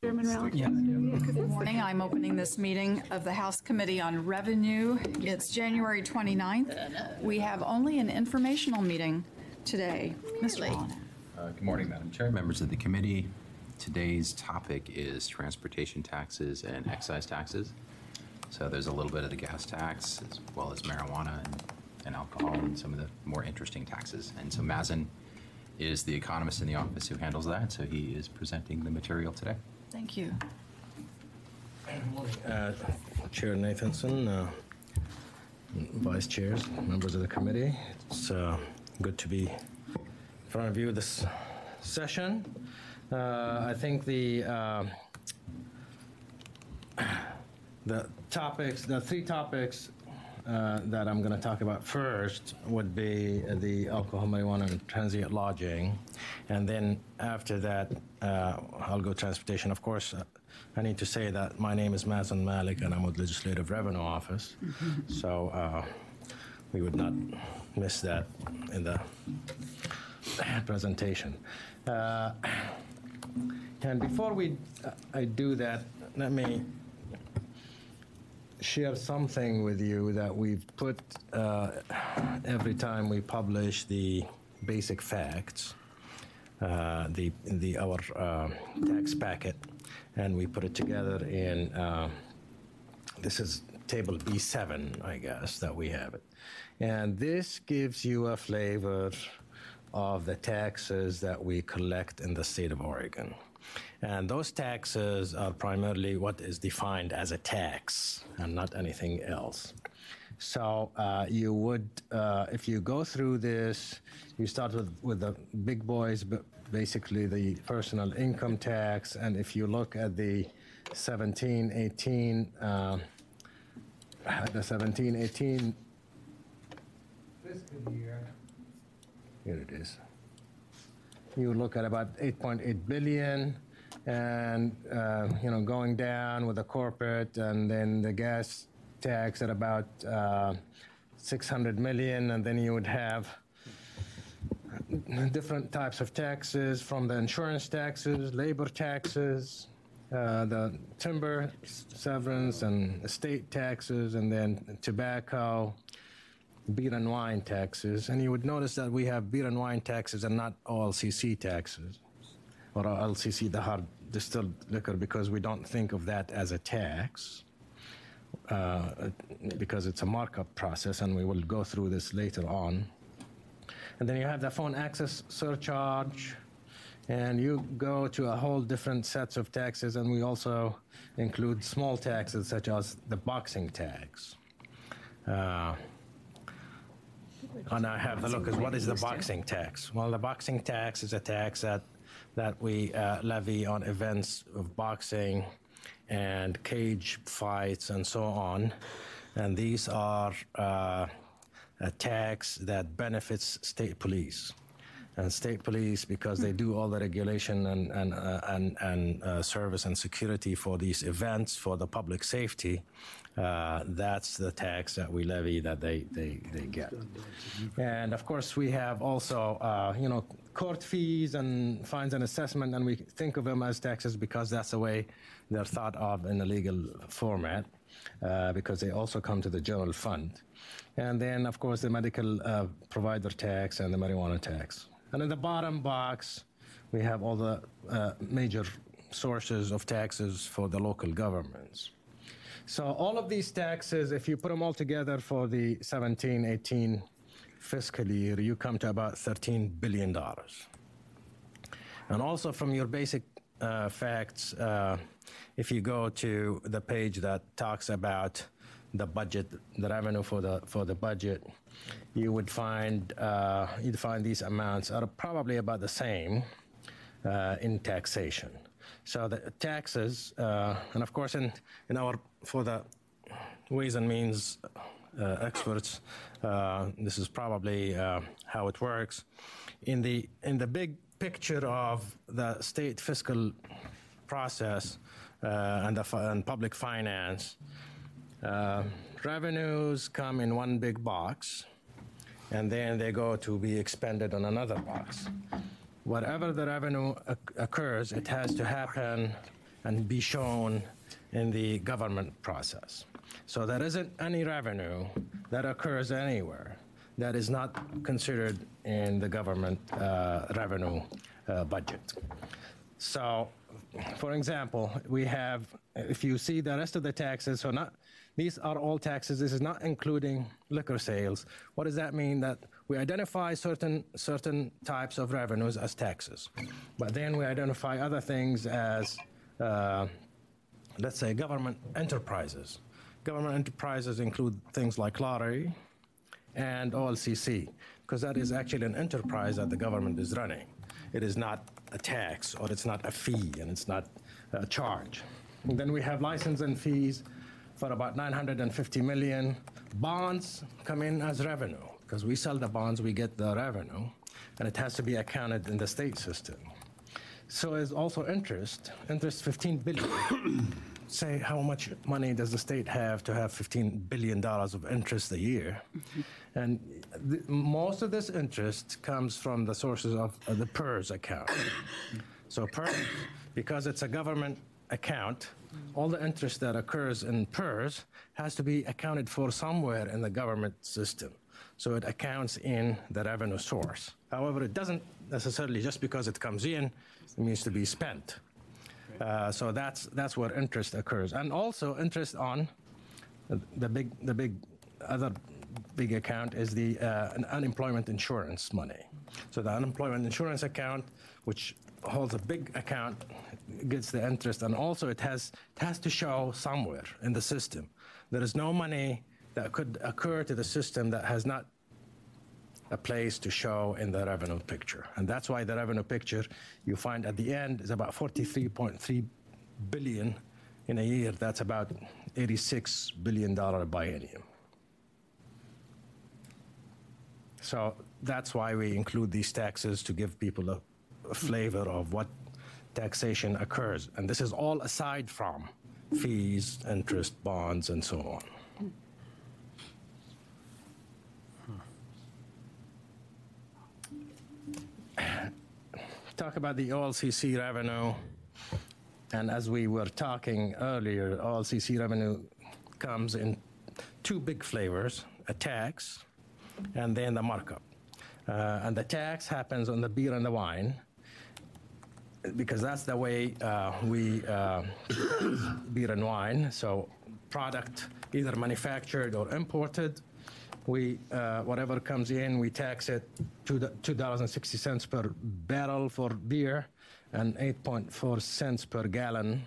Chairman Rowley? Yeah. Good morning. I'm opening this meeting of the House Committee on Revenue. It's January 29th. We have only an informational meeting today. Mr. Wallner. Good morning, Madam Chair, members of the committee. Today's topic is transportation taxes and excise taxes. So there's a little bit of the gas tax as well as marijuana and alcohol and some of the more interesting taxes. And so Mazen is the economist in the office who handles that, so he is presenting the material today. Thank you. Chair Nathanson, Vice Chairs, members of the committee. It's good to be in front of you this session. I think the three topics that I'm going to talk about first would be the alcohol, marijuana, and transient lodging. And then after that, I'll go transportation. Of course, I need to say that my name is Mazen Malik, and I'm with Legislative Revenue Office. So we would not miss that in the presentation. And before I do that, let me share something with you that we've put every time we publish the basic facts, our tax packet, and we put it together in, this is table B7, I guess, that we have it. And this gives you a flavor of the taxes that we collect in the state of Oregon. And those taxes are primarily what is defined as a tax and not anything else. So you would, if you go through this, you start with the big boys, but basically the personal income tax. And if you look at the 1718 fiscal year, here it is. You look at about 8.8 billion, and going down with the corporate, and then the gas tax at about 600 million, and then you would have different types of taxes, from the insurance taxes, labor taxes, the timber severance and estate taxes, and then tobacco, beer and wine taxes. And you would notice that we have beer and wine taxes and not OLCC taxes, or LCC, the hard distilled liquor, because we don't think of that as a tax, because it's a markup process, and we will go through this later on. And then you have the phone access surcharge, and you go to a whole different sets of taxes, and we also include small taxes such as the boxing tax. And I have the look at what is the boxing tax. Well, the boxing tax is a tax that we levy on events of boxing and cage fights and so on. And these are a tax that benefits state police. And state police, because they do all the regulation and service and security for these events, for the public safety, that's the tax that we levy that they get. And of course, we have also, court fees and fines and assessment, and we think of them as taxes because that's the way they're thought of in a legal format, because they also come to the general fund. And then, of course, the medical provider tax and the marijuana tax. And in the bottom box, we have all the major sources of taxes for the local governments. So all of these taxes, if you put them all together for the 17-18 fiscal year, you come to about $13 billion. And also from your basic facts, if you go to the page that talks about the budget, the revenue for the budget, you would find you'd find these amounts are probably about the same in taxation. So the taxes, and of course, for the Ways and Means experts, this is probably how it works. In the big picture of the state fiscal process and public finance, revenues come in one big box, and then they go to be expended on another box. Whatever the revenue occurs, it has to happen and be shown in the government process. So there isn't any revenue that occurs anywhere that is not considered in the government revenue budget. So, for example, we have, if you see the rest of the taxes, so not, these are all taxes. This is not including liquor sales. What does that mean? That we identify certain types of revenues as taxes, but then we identify other things as, let's say, government enterprises. Government enterprises include things like lottery and OLCC, because that is actually an enterprise that the government is running. It is not a tax, or it's not a fee, and it's not a charge. And then we have license and fees for about 950 million. Bonds come in as revenue, because we sell the bonds, we get the revenue, and it has to be accounted in the state system. So is also interest 15 billion. Say, how much money does the state have to have $15 billion of interest a year? And most of this interest comes from the sources of the PERS account. So PERS, because it's a government account, all the interest that occurs in PERS has to be accounted for somewhere in the government system. So it accounts in the revenue source. However, it doesn't necessarily, just because it comes in, it means to be spent. So that's where interest occurs, and also interest on the other big account is the unemployment insurance money. So the unemployment insurance account, which holds a big account, gets the interest, and also it has to show somewhere in the system. There is no money that could occur to the system that has not a place to show in the revenue picture. And that's why the revenue picture you find at the end is about 43.3 billion in a year. That's about $86 billion biennium. So that's why we include these taxes, to give people a flavor of what taxation occurs. And this is all aside from fees, interest, bonds, and so on. Talk about the OLCC revenue, and as we were talking earlier, OLCC revenue comes in two big flavors: a tax and then the markup. And the tax happens on the beer and the wine, because that's the way we beer and wine. So product either manufactured or imported, we whatever comes in, we tax it $2.60 per barrel for beer and 8.4 cents per gallon.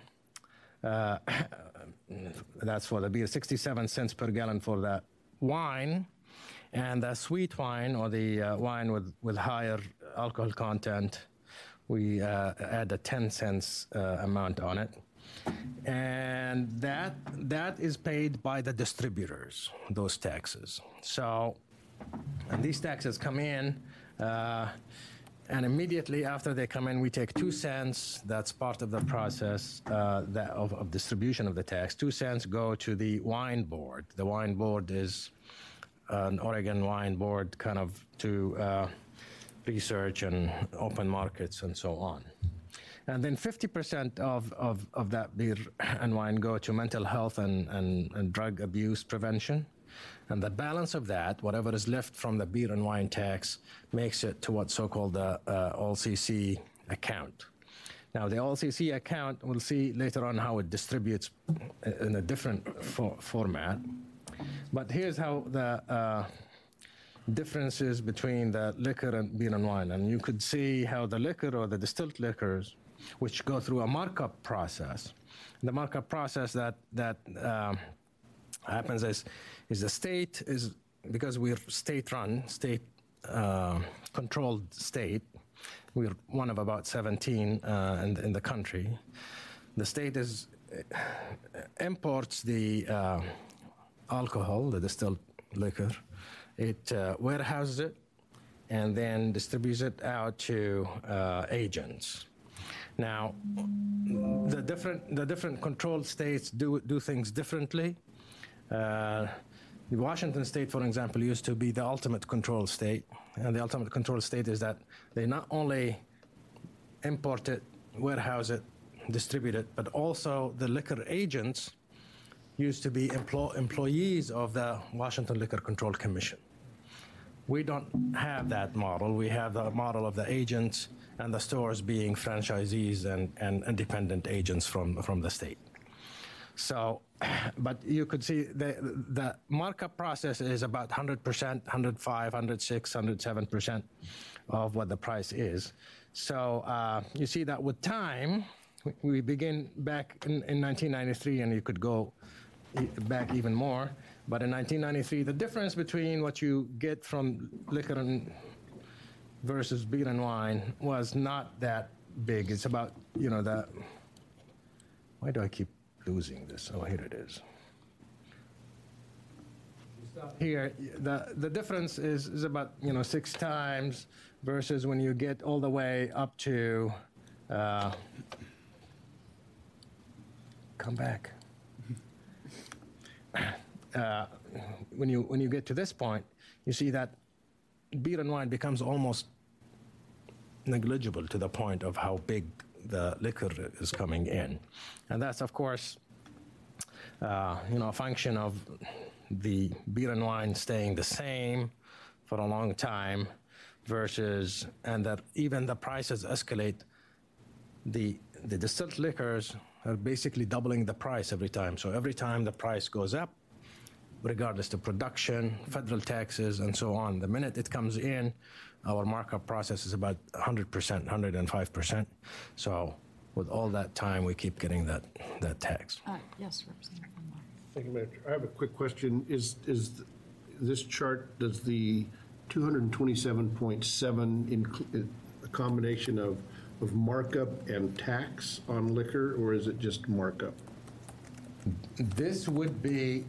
That's for the beer. 67 cents per gallon for the wine, and the sweet wine, or the wine with higher alcohol content, we add a 10 cents amount on it. And that is paid by the distributors, those taxes. So, and these taxes come in, and immediately after they come in, we take 2 cents. That's part of the process of distribution of the tax. 2 cents go to the wine board. The wine board is an Oregon wine board, kind of to research and open markets and so on. And then 50% of that beer and wine go to mental health and drug abuse prevention. And the balance of that, whatever is left from the beer and wine tax, makes it to what's so-called the OLCC account. Now, the OLCC account, we'll see later on how it distributes in a different format. But here's how the differences between the liquor and beer and wine. And you could see how the liquor, or the distilled liquors, which go through a markup process. The markup process that happens is the state is, because we're state-run, state-controlled state. We're one of about 17 in the country. The state imports the alcohol, the distilled liquor. It warehouses it and then distributes it out to agents. Now, the different controlled states do things differently. Washington State, for example, used to be the ultimate control state, and the ultimate control state is that they not only import it, warehouse it, distribute it, but also the liquor agents used to be employees of the Washington Liquor Control Commission. We don't have that model. We have the model of the agents and the stores being franchisees and independent agents from the state. So, but you could see the markup process is about 100%, 105, 106, 107% of what the price is. So you see that with time, we begin back in 1993, and you could go back even more. But in 1993, the difference between what you get from liquor and versus beer and wine was not that big. It's about, why do I keep losing this? Oh, here it is. Here, the difference is about, 6 times versus when you get all the way up to, come back. When you get to this point, you see that beer and wine becomes almost negligible to the point of how big the liquor is coming in. And that's, of course, a function of the beer and wine staying the same for a long time versus, and that even the prices escalate. The distilled liquors are basically doubling the price every time. So every time the price goes up, regardless of production, federal taxes, and so on, the minute it comes in, our markup process is about 100%, 105%. So with all that time, we keep getting that tax. Yes, Representative Dunbar. Thank you, Mayor. I have a quick question. Is this chart, does the 227.7 include a combination of markup and tax on liquor, or is it just markup? This would be,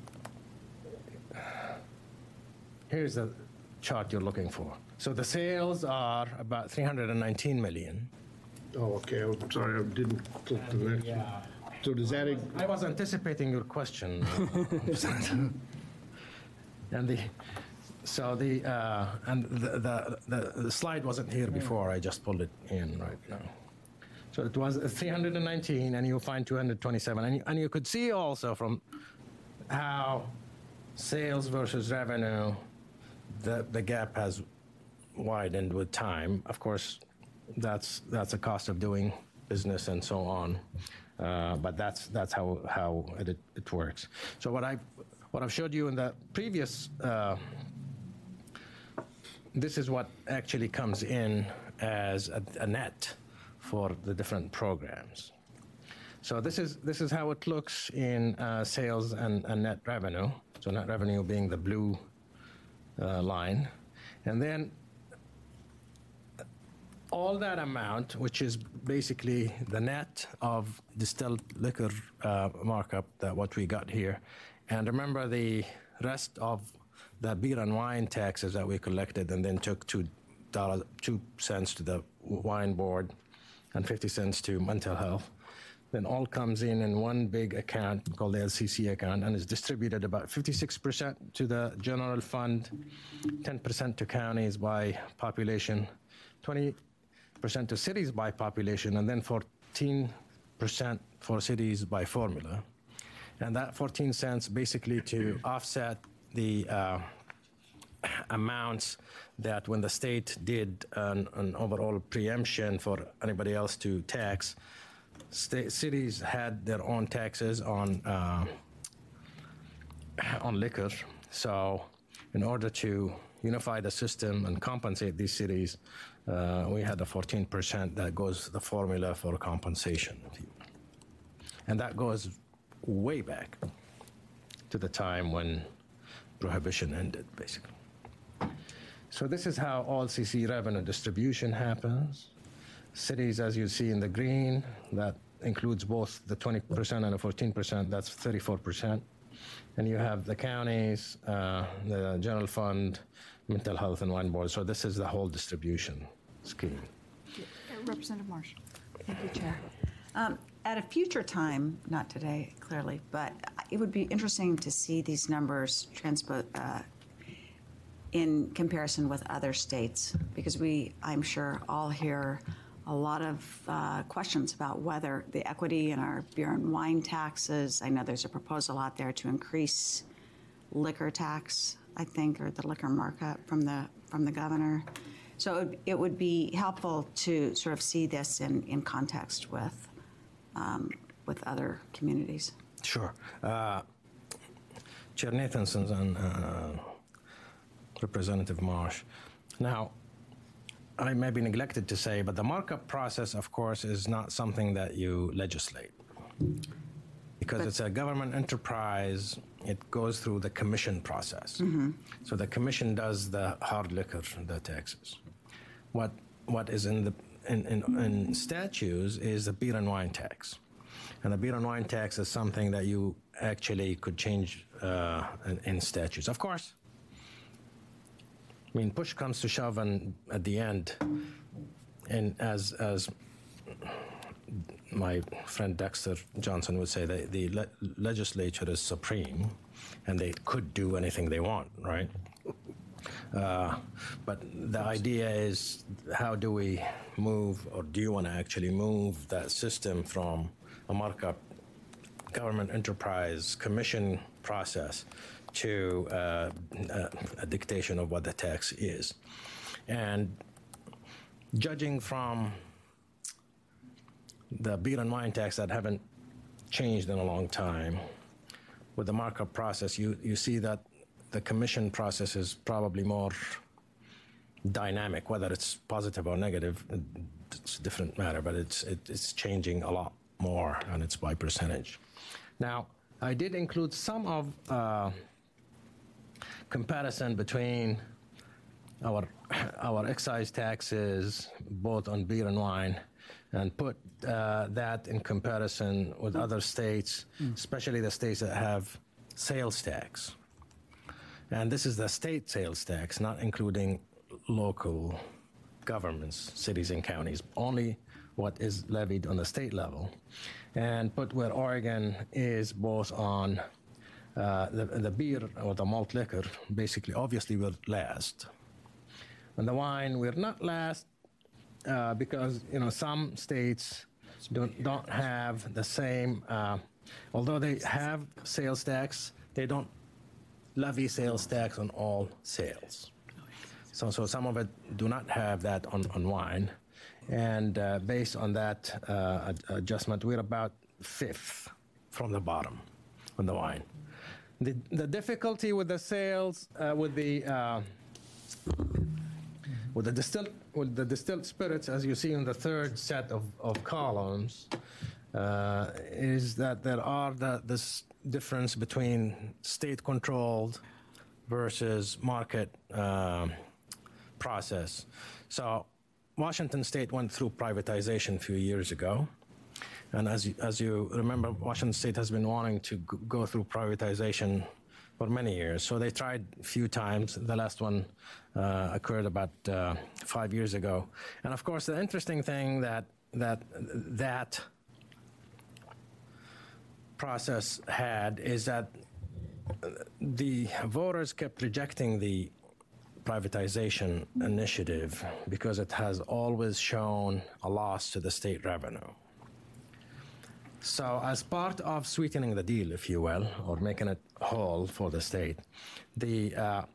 here's the chart you're looking for. So the sales are about 319 million. Oh, okay. I'm sorry, I didn't click to the next one. So does that, I was anticipating your question. And the slide wasn't here before. I just pulled it in right now. So it was 319, and you'll find 227. And you could see also from how sales versus revenue, the gap has widened with time. Of course, that's a cost of doing business and so on. But that's how it works. So what I've showed you in the previous, this is what actually comes in as a net for the different programs. So this is how it looks in sales and net revenue. So net revenue being the blue line, and then all that amount, which is basically the net of distilled liquor markup, that what we got here. And remember the rest of the beer and wine taxes that we collected and then took $2 cents to the wine board and 50 cents to mental health. Then all comes in one big account called the LCC account, and is distributed about 56% to the general fund, 10% to counties by population, 20% to cities by population, and then 14% for cities by formula. And that 14 cents basically to offset the amounts that when the state did an overall preemption for anybody else to tax, cities had their own taxes on liquor. So in order to unify the system and compensate these cities, we had a 14% that goes the formula for compensation. And that goes way back to the time when prohibition ended, basically. So this is how all CC revenue distribution happens. Cities, as you see in the green, that includes both the 20% and the 14%, that's 34%. And you have the counties, the general fund, mental health, and wine board. So this is the whole distribution scheme. Representative Marsh. Thank you, Chair. At a future time, not today, clearly, but it would be interesting to see these numbers in comparison with other states, because we, I'm sure, all hear a lot of questions about whether the equity in our beer and wine taxes. I know there's a proposal out there to increase liquor tax, I think, or the liquor markup from the governor. So it would be helpful to sort of see this in context with other communities. Sure. Chair Nathanson and Representative Marsh. Now, I may be neglected to say, but the markup process, of course, is not something that you legislate. Because it's a government enterprise, it goes through the commission process. So the commission does the hard liquor, the taxes. What is in statutes is the beer and wine tax. And the beer and wine tax is something that you actually could change in statutes. Of course, I mean, push comes to shove, and at the end, and as my friend Dexter Johnson would say, the legislature is supreme, and they could do anything they want, right? But the idea is, how do we move, or do you want to actually move that system from a markup government enterprise commission process to a dictation of what the tax is? And judging from the beer and wine tax that haven't changed in a long time, with the markup process, you see that the commission process is probably more dynamic. Whether it's positive or negative, it's a different matter, but it's changing a lot more, and it's by percentage. Now, I did include some of comparison between our excise taxes, both on beer and wine, and put that in comparison with other states, especially the states that have sales tax. And this is the state sales tax, not including local governments, cities and counties, only what is levied on the state level. And put where Oregon is both on the beer or the malt liquor. Basically, obviously, we're last. On the wine, we're not last because, some states don't have the same, although they have sales tax, they don't levy sales tax on all sales. So some of it do not have that on wine. And based on that adjustment, we're about fifth from the bottom on the wine. The difficulty with the sales, with the distilled spirits, as you see in the third set of columns, is that there are this difference between state-controlled versus market process. So Washington State went through privatization a few years ago. And as you remember, Washington State has been wanting to go through privatization for many years. So they tried a few times. The last one occurred about 5 years ago. And of course, the interesting thing that process had is that the voters kept rejecting the privatization initiative because it has always shown a loss to the state revenue. So as part of sweetening the deal, if you will, or making it whole for the state, the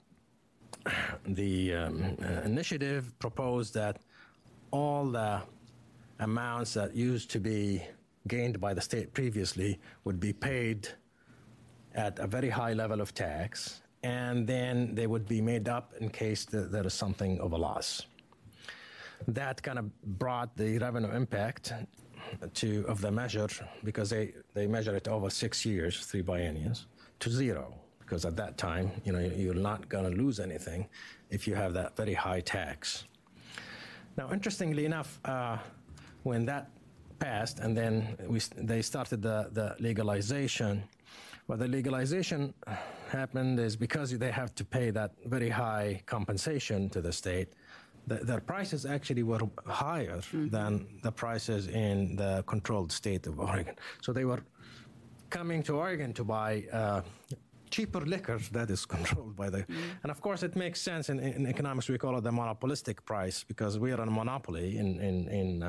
initiative proposed that all the amounts that used to be gained by the state previously would be paid at a very high level of tax, and then they would be made up in case there is something of a loss. That kind of brought the revenue impact of the measure, because they measure it over 6 years, 3 biennials, to zero. Because at that time, you're not going to lose anything if you have that very high tax. Now, interestingly enough, when that passed, and then they started the legalization. What the legalization happened is because they have to pay that very high compensation to the state, their prices actually were higher than the prices in the controlled state of Oregon. So they were coming to Oregon to buy cheaper liquor that is controlled by the, and of course it makes sense in economics. We call it the monopolistic price because we are a monopoly in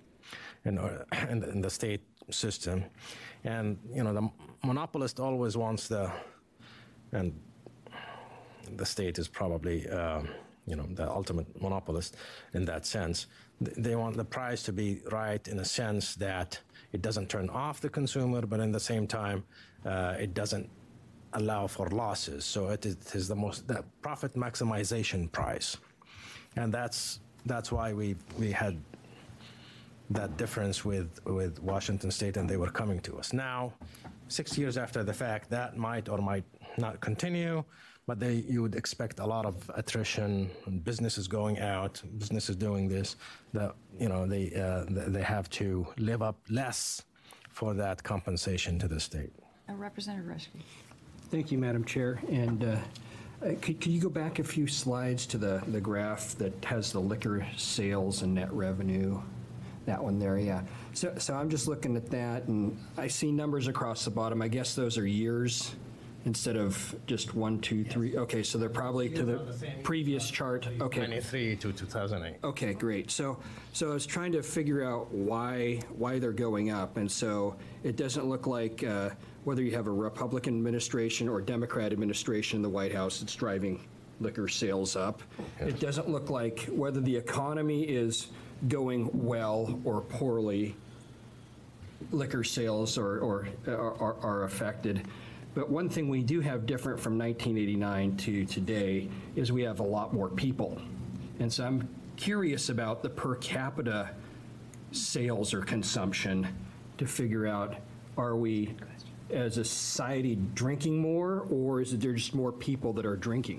the state system, and the monopolist always wants and the state is probably the ultimate monopolist in that sense. They want the price to be right in a sense that it doesn't turn off the consumer, but in the same time, it doesn't allow for losses. So it is the profit maximization price, and that's why we had that difference with Washington State, and they were coming to us. Now, 6 years after the fact, that might or might not continue, but you would expect a lot of attrition, and businesses going out, businesses doing this, that they have to live up less for that compensation to the state. Representative Reschke. Thank you, Madam Chair. And could you go back a few slides to the graph that has the liquor sales and net revenue? That one there, yeah. So I'm just looking at that, and I see numbers across the bottom. I guess those are years instead of just 1, 2, 3. Okay, so they're probably to the previous chart. Okay. 93 to 2008. Okay, great. So I was trying to figure out why they're going up, and so it doesn't look like whether you have a Republican administration or Democrat administration in the White House, it's driving liquor sales up. Yes. It doesn't look like whether the economy is going well or poorly, liquor sales are affected. But one thing we do have different from 1989 to today is we have a lot more people. And so I'm curious about the per capita sales or consumption to figure out, are we as a society drinking more, or is it there just more people that are drinking?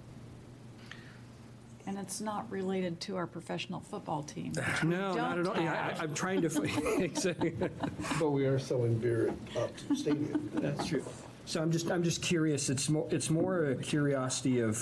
And it's not related to our professional football team. No, not at all. Yeah, I'm trying to. Exactly. But we are selling beer at Top Stadium. That's true. So I'm just curious. It's more a curiosity of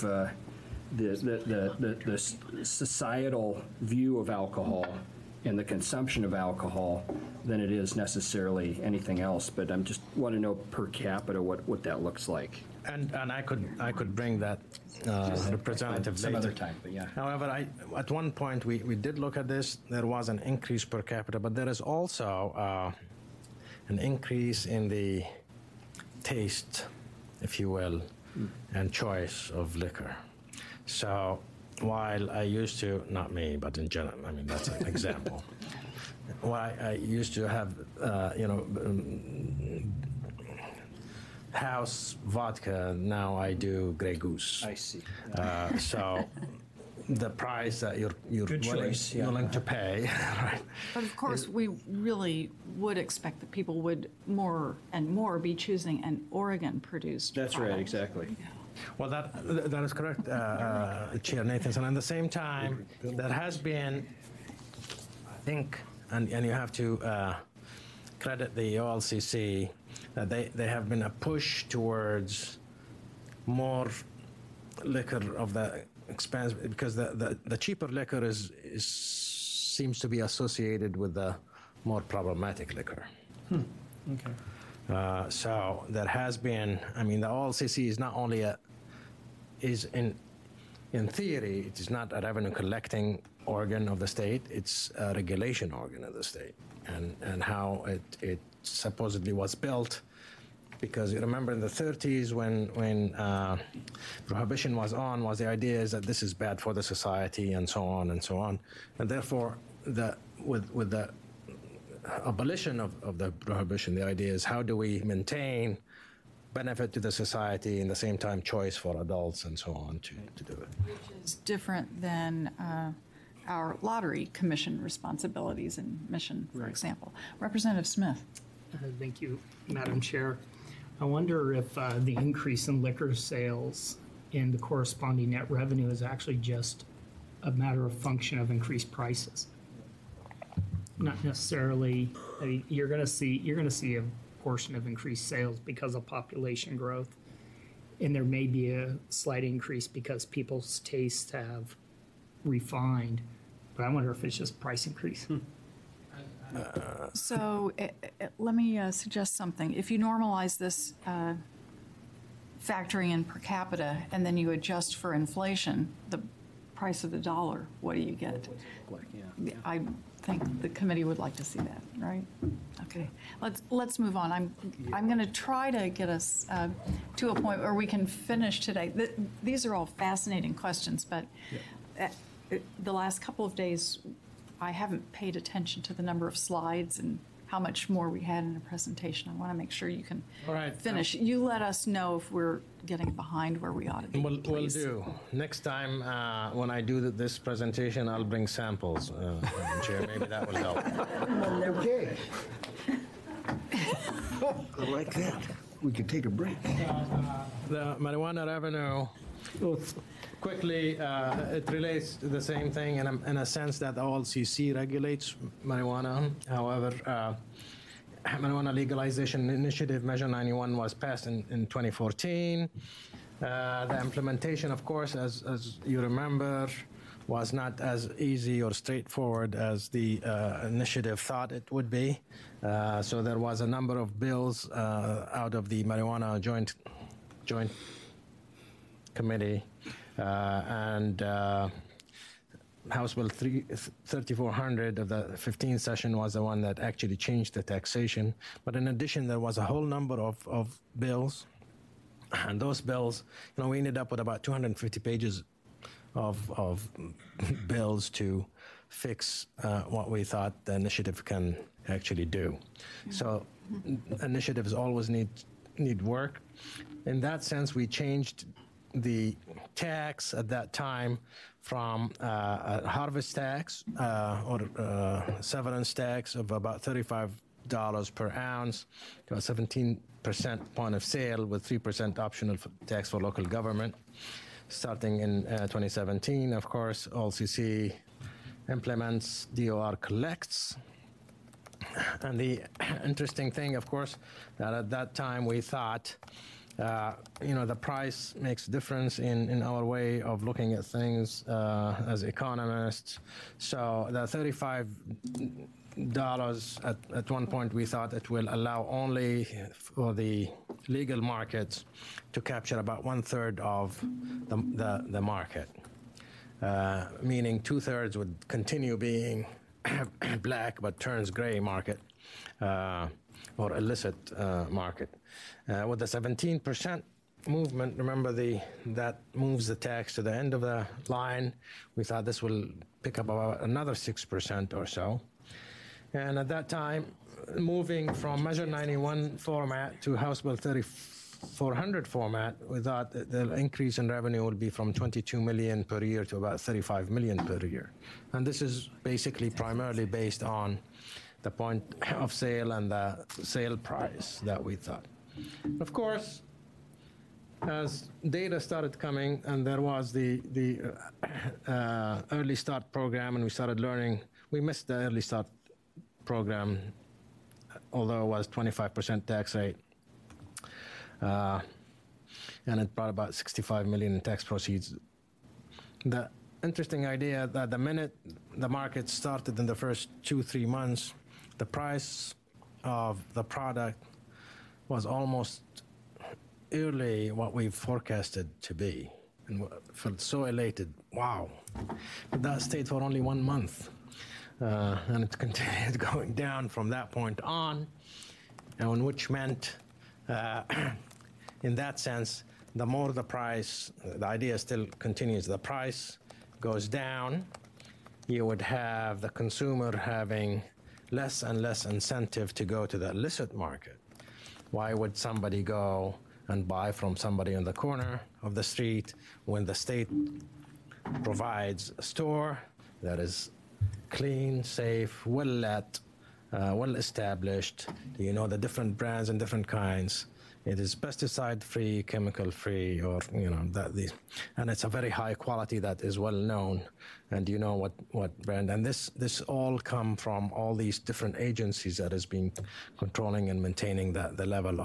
the societal view of alcohol and the consumption of alcohol than it is necessarily anything else. But I'm just want to know per capita what that looks like. And I could bring that representative some later. other time, but yeah. However, at one point we did look at this. There was an increase per capita, but there is also an increase in the taste, if you will, and choice of liquor. So while I used to, not me, but in general, I mean, that's an example. While I used to have, house vodka, now I do Grey Goose. I see. So the price that you're Good choice, yeah. willing to pay, right? But of course, we really would expect that people would more and more be choosing an Oregon-produced That's right, product. exactly. Well, that is correct, Chair Nathanson. At the same time, there has been, I think, and you have to credit the OLCC, that they have been a push towards more liquor of the expense, because the cheaper liquor seems to be associated with the more problematic liquor. Okay. So there has been, I mean, the OLCC is not only in theory, it is not a revenue collecting organ of the state, it's a regulation organ of the state. And how it supposedly was built, because you remember in the 30s when prohibition was the idea is that this is bad for the society and so on and so on. And therefore, with the abolition of the prohibition, the idea is how do we maintain benefit to the society and the same time choice for adults and so on to do it. It's different than our lottery commission responsibilities and mission, for example. Representative Smith. Thank you, Madam Chair. I wonder if the increase in liquor sales and the corresponding net revenue is actually just a matter of function of increased prices. Not necessarily. I mean, you're going to see a portion of increased sales because of population growth, and there may be a slight increase because people's tastes have refined. But I wonder if it's just price increase. So let me suggest something. If you normalize this factoring in per capita, and then you adjust for inflation, the price of the dollar, what do you get? I think the committee would like to see that, right? Okay, let's move on. I'm going to try to get us to a point where we can finish today. These are all fascinating questions, but the last couple of days, I haven't paid attention to the number of slides and how much more we had in the presentation. I want to make sure you can All right. finish. You let us know if we're getting behind where we ought to be, Will please. do. Next time, when I do this presentation, I'll bring samples, Madam Chair. Maybe that will help. Okay. I like that. We can take a break. The marijuana revenue, quickly, it relates to the same thing in a sense that the OLCC regulates marijuana. However, Marijuana Legalization Initiative Measure 91 was passed in 2014. The implementation, of course, as you remember, was not as easy or straightforward as the initiative thought it would be. So there was a number of bills out of the Marijuana Joint Committee and House Bill 3400 of the 15th session was the one that actually changed the taxation. But in addition, there was a whole number of bills. And those bills, we ended up with about 250 pages of bills to fix what we thought the initiative can actually do. So initiatives always need work. In that sense, we changed the tax at that time from a harvest tax or severance tax of about $35 per ounce to a 17% point of sale with 3% optional tax for local government. Starting in 2017, of course, OLCC implements, DOR collects. And the interesting thing, of course, that at that time we thought the price makes a difference in our way of looking at things as economists. So the $35 at one point we thought it will allow only for the legal markets to capture about 1/3 of the market, meaning 2/3 would continue being black but turns gray market or illicit market. With the 17% movement, remember that moves the tax to the end of the line. We thought this will pick up about another 6% or so. And at that time, moving from Measure 91 format to House Bill 3400 format, we thought that the increase in revenue would be from $22 million per year to about $35 million per year. And this is basically primarily based on the point of sale and the sale price that we thought. Of course, as data started coming and there was the Early Start program and we started learning, we missed the Early Start program, although it was 25% tax rate. And it brought about $65 million in tax proceeds. The interesting idea that the minute the market started in the first 2-3 months, the price of the product was almost early what we forecasted to be. And felt so elated, wow. But that stayed for only 1 month. And it continued going down from that point on, and which meant, in that sense, the more the price, the idea still continues, the price goes down, you would have the consumer having less and less incentive to go to the illicit market. Why would somebody go and buy from somebody on the corner of the street when the state provides a store that is clean, safe, well-lit, well-established? The different brands and different kinds. It is pesticide-free, chemical-free, or and it's a very high quality that is well known, and you know what brand. And this all come from all these different agencies that has been controlling and maintaining the level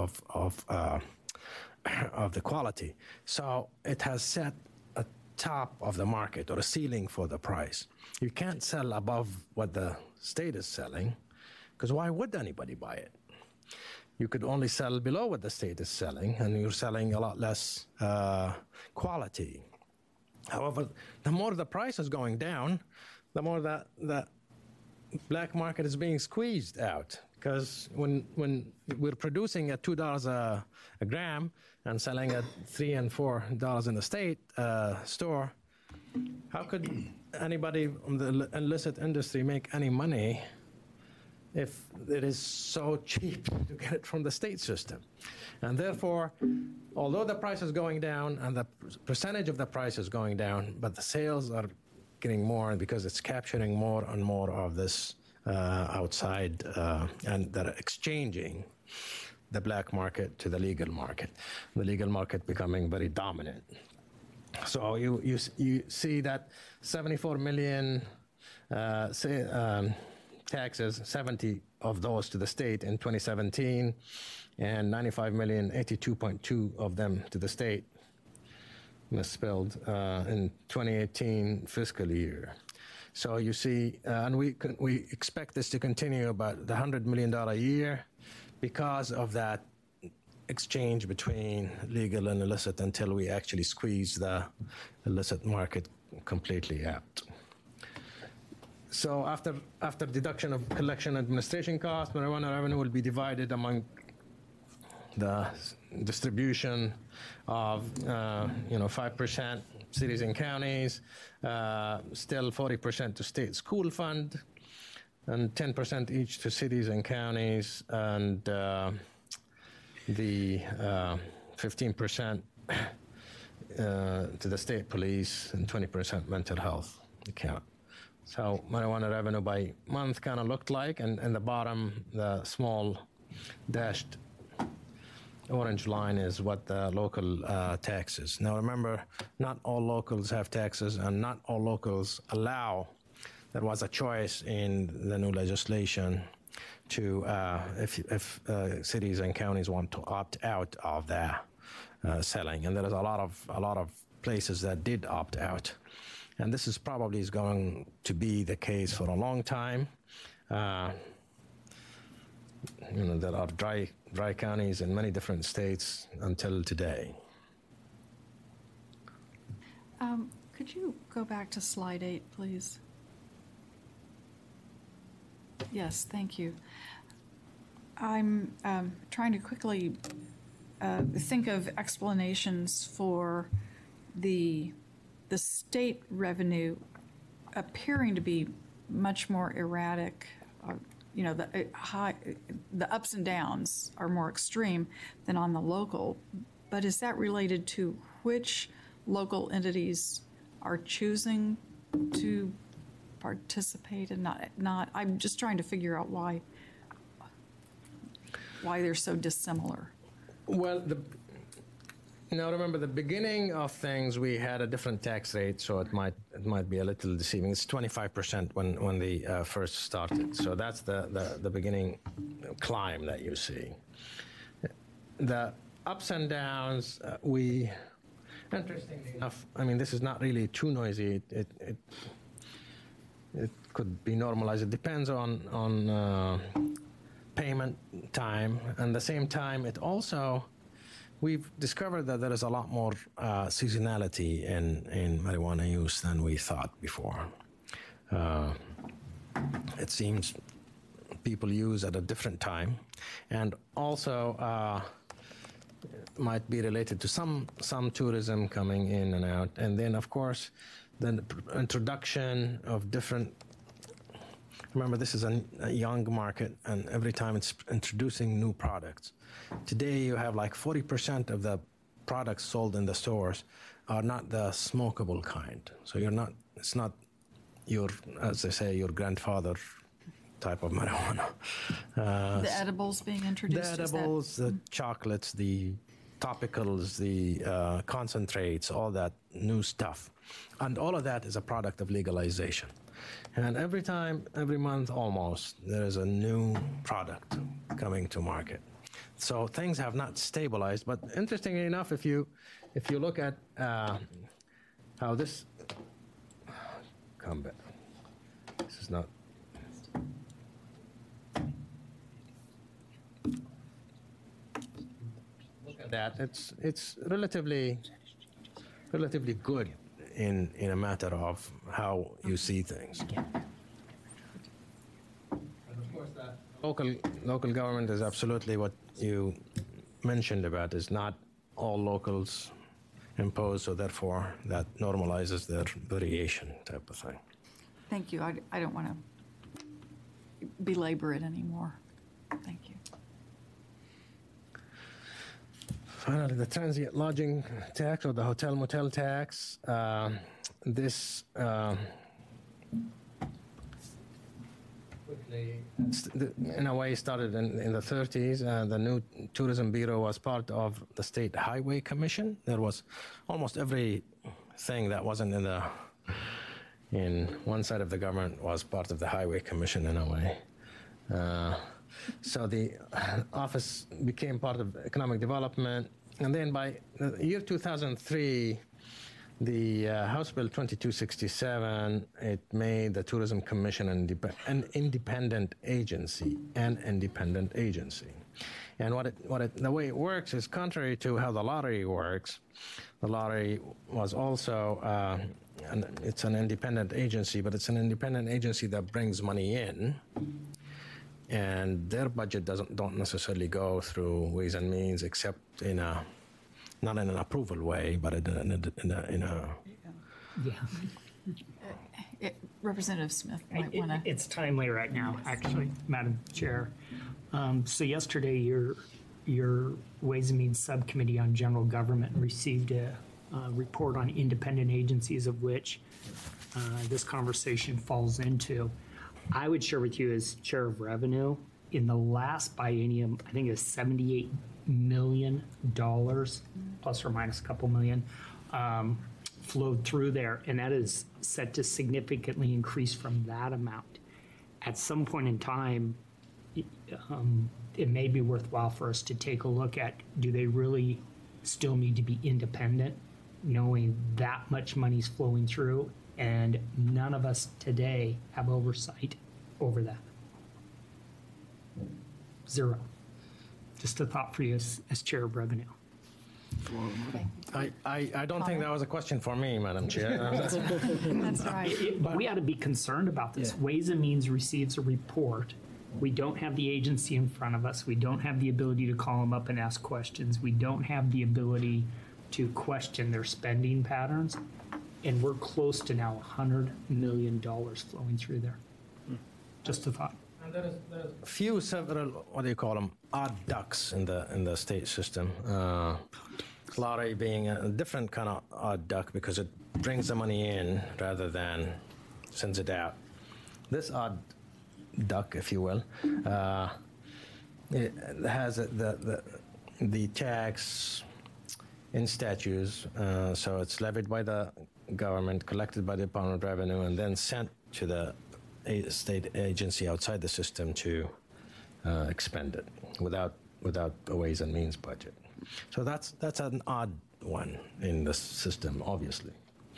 of the quality. So it has set a top of the market or a ceiling for the price. You can't sell above what the state is selling, because why would anybody buy it? you could only sell below what the state is selling, and you're selling a lot less quality. However, the more the price is going down, the more that black market is being squeezed out. Because when we're producing at $2 a gram and selling at $3 and $4 in the state store, how could anybody from the illicit industry make any money if it is so cheap to get it from the state system? And therefore, although the price is going down and the percentage of the price is going down, but the sales are getting more because it's capturing more and more of this outside, and they're exchanging the black market to the legal market, the legal market becoming very dominant. So you see that 74 million taxes, 70 of those to the state in 2017, and 95 million, 82.2 of them to the state, misspelled, in 2018 fiscal year. So you see, and we expect this to continue about the $100 million a year because of that exchange between legal and illicit until we actually squeeze the illicit market completely out. So after deduction of collection administration costs, marijuana revenue will be divided among the distribution of 5% cities and counties, still 40% to state school fund, and 10% each to cities and counties, and the 15% to the state police, and 20% mental health account. So marijuana revenue by month kind of looked like, and in the bottom, the small dashed orange line is what the local tax is. Now remember, not all locals have taxes, and not all locals allow. There was a choice in the new legislation to, if cities and counties want to opt out of the selling, and there is a lot of places that did opt out, and this is probably going to be the case for a long time. There are dry counties in many different states until today. Could you go back to slide 8, please? Yes, thank you. I'm trying to quickly think of explanations for the state revenue appearing to be much more erratic. The ups and downs are more extreme than on the local. But is that related to which local entities are choosing to participate and not? I'm just trying to figure out why they're so dissimilar. Well, remember the beginning of things, we had a different tax rate, so it might be a little deceiving. It's 25% when they first started. So that's the beginning climb that you see. The ups and downs, interestingly enough, this is not really too noisy. It could be normalized. It depends on payment time, and at the same time, we've discovered that there is a lot more seasonality in marijuana use than we thought before. It seems people use at a different time, and also might be related to some tourism coming in and out, and then of course the introduction of different. Remember, this is a young market, and every time it's introducing new products. Today, you have like 40% of the products sold in the stores are not the smokable kind. So it's not your, as they say, your grandfather type of marijuana. The edibles being introduced? The edibles, the chocolates, the topicals, the concentrates, all that new stuff. And all of that is a product of legalization. And every month almost, there is a new product coming to market. So things have not stabilized. But interestingly enough, if you look at how this come back, this is not. that, it's relatively good in a matter of how you see things. Local government is absolutely what you mentioned about, is not all locals impose, so therefore that normalizes their variation type of thing. Thank you. I don't want to belabor it anymore. Thank you. Finally, the transient lodging tax, or the hotel motel tax. This in a way started in the 30s. The new Tourism Bureau was part of the State Highway Commission. There was almost everything that wasn't in one side of the government was part of the Highway Commission in a way. So the office became part of economic development. And then by the year 2003, the House Bill 2267, it made the Tourism Commission an independent agency. And the way it works is contrary to how the lottery works. The lottery was also, it's an independent agency, but it's an independent agency that brings money in. And their budget don't necessarily go through Ways and Means, except not in an approval way, but in a Yeah. Representative Smith might want to. It's timely right now, actually, Madam Chair. So yesterday, your Ways and Means Subcommittee on General Government received a report on independent agencies, of which this conversation falls into. I would share with you as Chair of Revenue, in the last biennium, I think it was $78 million, plus or minus a couple million, flowed through there, and that is set to significantly increase from that amount. At some point in time, it may be worthwhile for us to take a look at, do they really still need to be independent, knowing that much money's flowing through, and none of us today have oversight over that. Zero. Just a thought for you as Chair of Revenue. I don't think that was a question for me, Madam Chair. That's right. We ought to be concerned about this. Ways and Means receives a report. We don't have the agency in front of us. We don't have the ability to call them up and ask questions. We don't have the ability to question their spending patterns. And we're close to now $100 million flowing through there. Just a thought. And there's several, what do you call them, odd ducks in the state system. Lottery being a different kind of odd duck because it brings the money in rather than sends it out. This odd duck, if you will, it has the tax in statutes, so it's levied by the government, collected by the Department of Revenue, and then sent to the state agency outside the system to expend it without a Ways and Means budget. So that's an odd one in the system, obviously.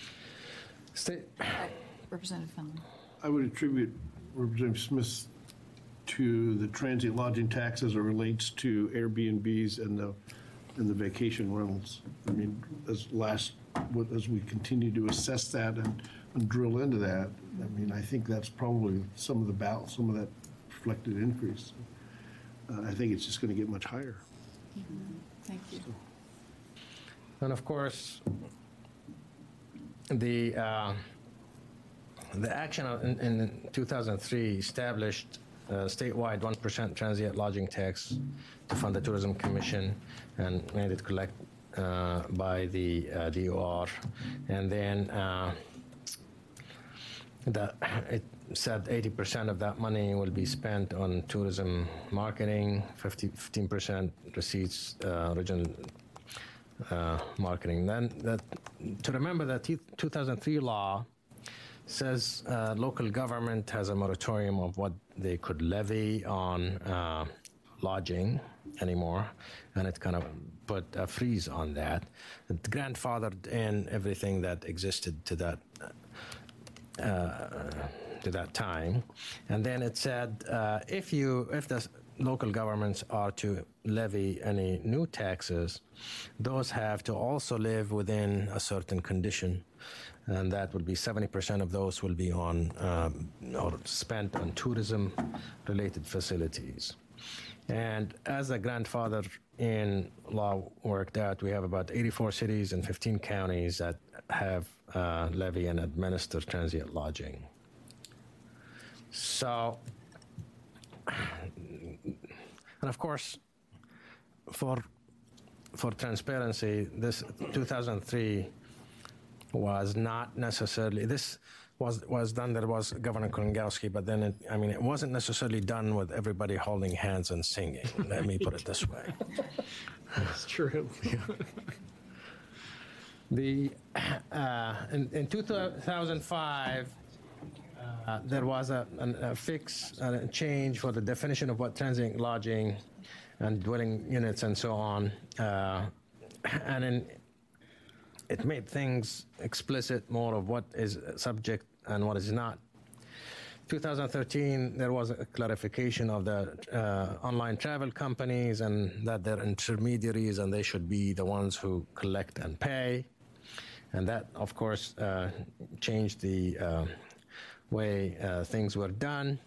Representative Finley. I would attribute Representative Smith to the transient lodging tax as it relates to Airbnbs and the vacation rentals. I mean, as we continue to assess that and drill into that, I mean, I think that's probably some of that reflected increase. I think it's just going to get much higher. Thank you. And of course, the action in 2003 established a statewide 1% transient lodging tax to fund the Tourism Commission and made it collect by the DOR. And then it said 80% of that money will be spent on tourism marketing, 15% receipts, original marketing. Then to remember that 2003 law says local government has a moratorium of what they could levy on lodging anymore, and it kind of put a freeze on that. It grandfathered in everything that existed to that time, and then it said if the local governments are to levy any new taxes, those have to also live within a certain condition, and that would be 70% of those will be on or spent on tourism-related facilities. And as the grandfather in law worked out, we have about 84 cities and 15 counties that have levy and administer transient lodging. So, and of course, for transparency, this 2003 was not necessarily, this was done, there was Governor Kulongowski, but then it wasn't necessarily done with everybody holding hands and singing. Let me put it this way. That's true. In 2005, there was a change for the definition of what transient lodging and dwelling units and so on. It made things explicit more of what is subject and what is not. 2013, there was a clarification of the online travel companies and that they're intermediaries and they should be the ones who collect and pay. And that, of course, changed the way things were done.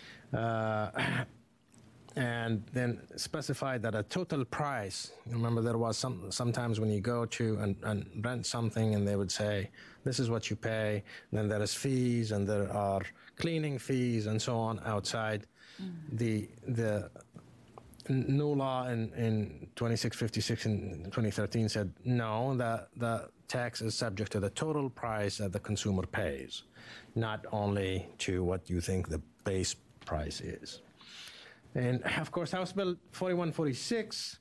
And then specified that a total price, remember there was sometimes when you go to and rent something and they would say, this is what you pay, then there is fees and there are cleaning fees and so on outside. The new law in 2656 in 2013 said, no, the tax is subject to the total price that the consumer pays, not only to what you think the base price is. And of course, House Bill 4146,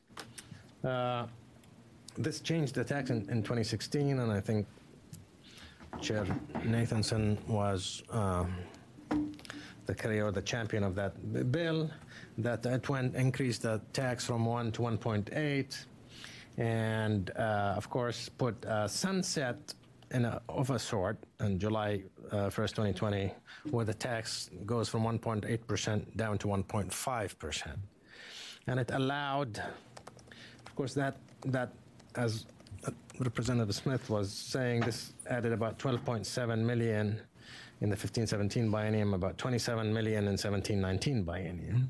this changed the tax in 2016, and I think Chair Nathanson was the carrier, the champion of that bill, that increased the tax from 1 to 1.8, and of course put a sunset of a sort on July 1st, 2020, where the tax goes from 1.8% down to 1.5%. And it allowed, of course, that as Representative Smith was saying, this added about 12.7 million in the 15-17 biennium, about 27 million in 17-19 biennium.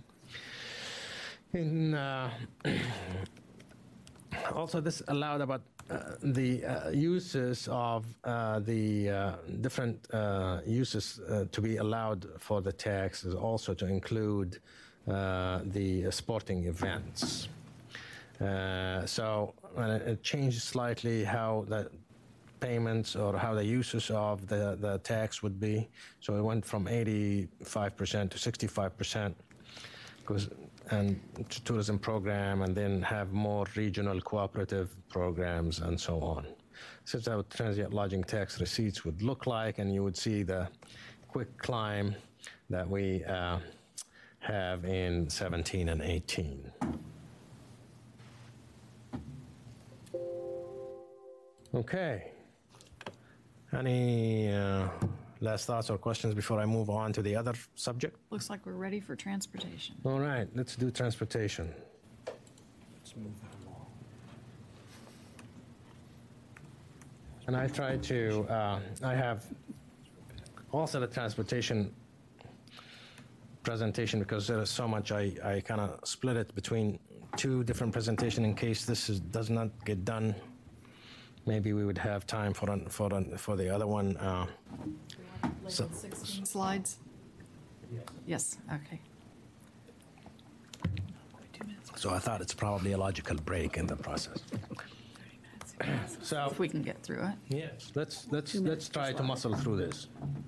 Also, this allowed about the uses of the different uses to be allowed for the tax is also to include the sporting events. So it changed slightly how the payments or how the uses of the tax would be. So it went from 85% to 65%. And tourism program, and then have more regional cooperative programs and so on. This is how transient lodging tax receipts would look like, and you would see the quick climb that we have in 17 and 18. Okay. Any last thoughts or questions before I move on to the other subject? Looks like we're ready for transportation. All right, let's do transportation. Let's move that along. And I try to, I have also the transportation presentation because there is so much, I kind of split it between two different presentations in case this does not get done. Maybe we would have time for the other one. So, 16 slides? Yes, okay. so I thought it's probably a logical break in the process. So If we can get through it. yes, let's try to muscle through this.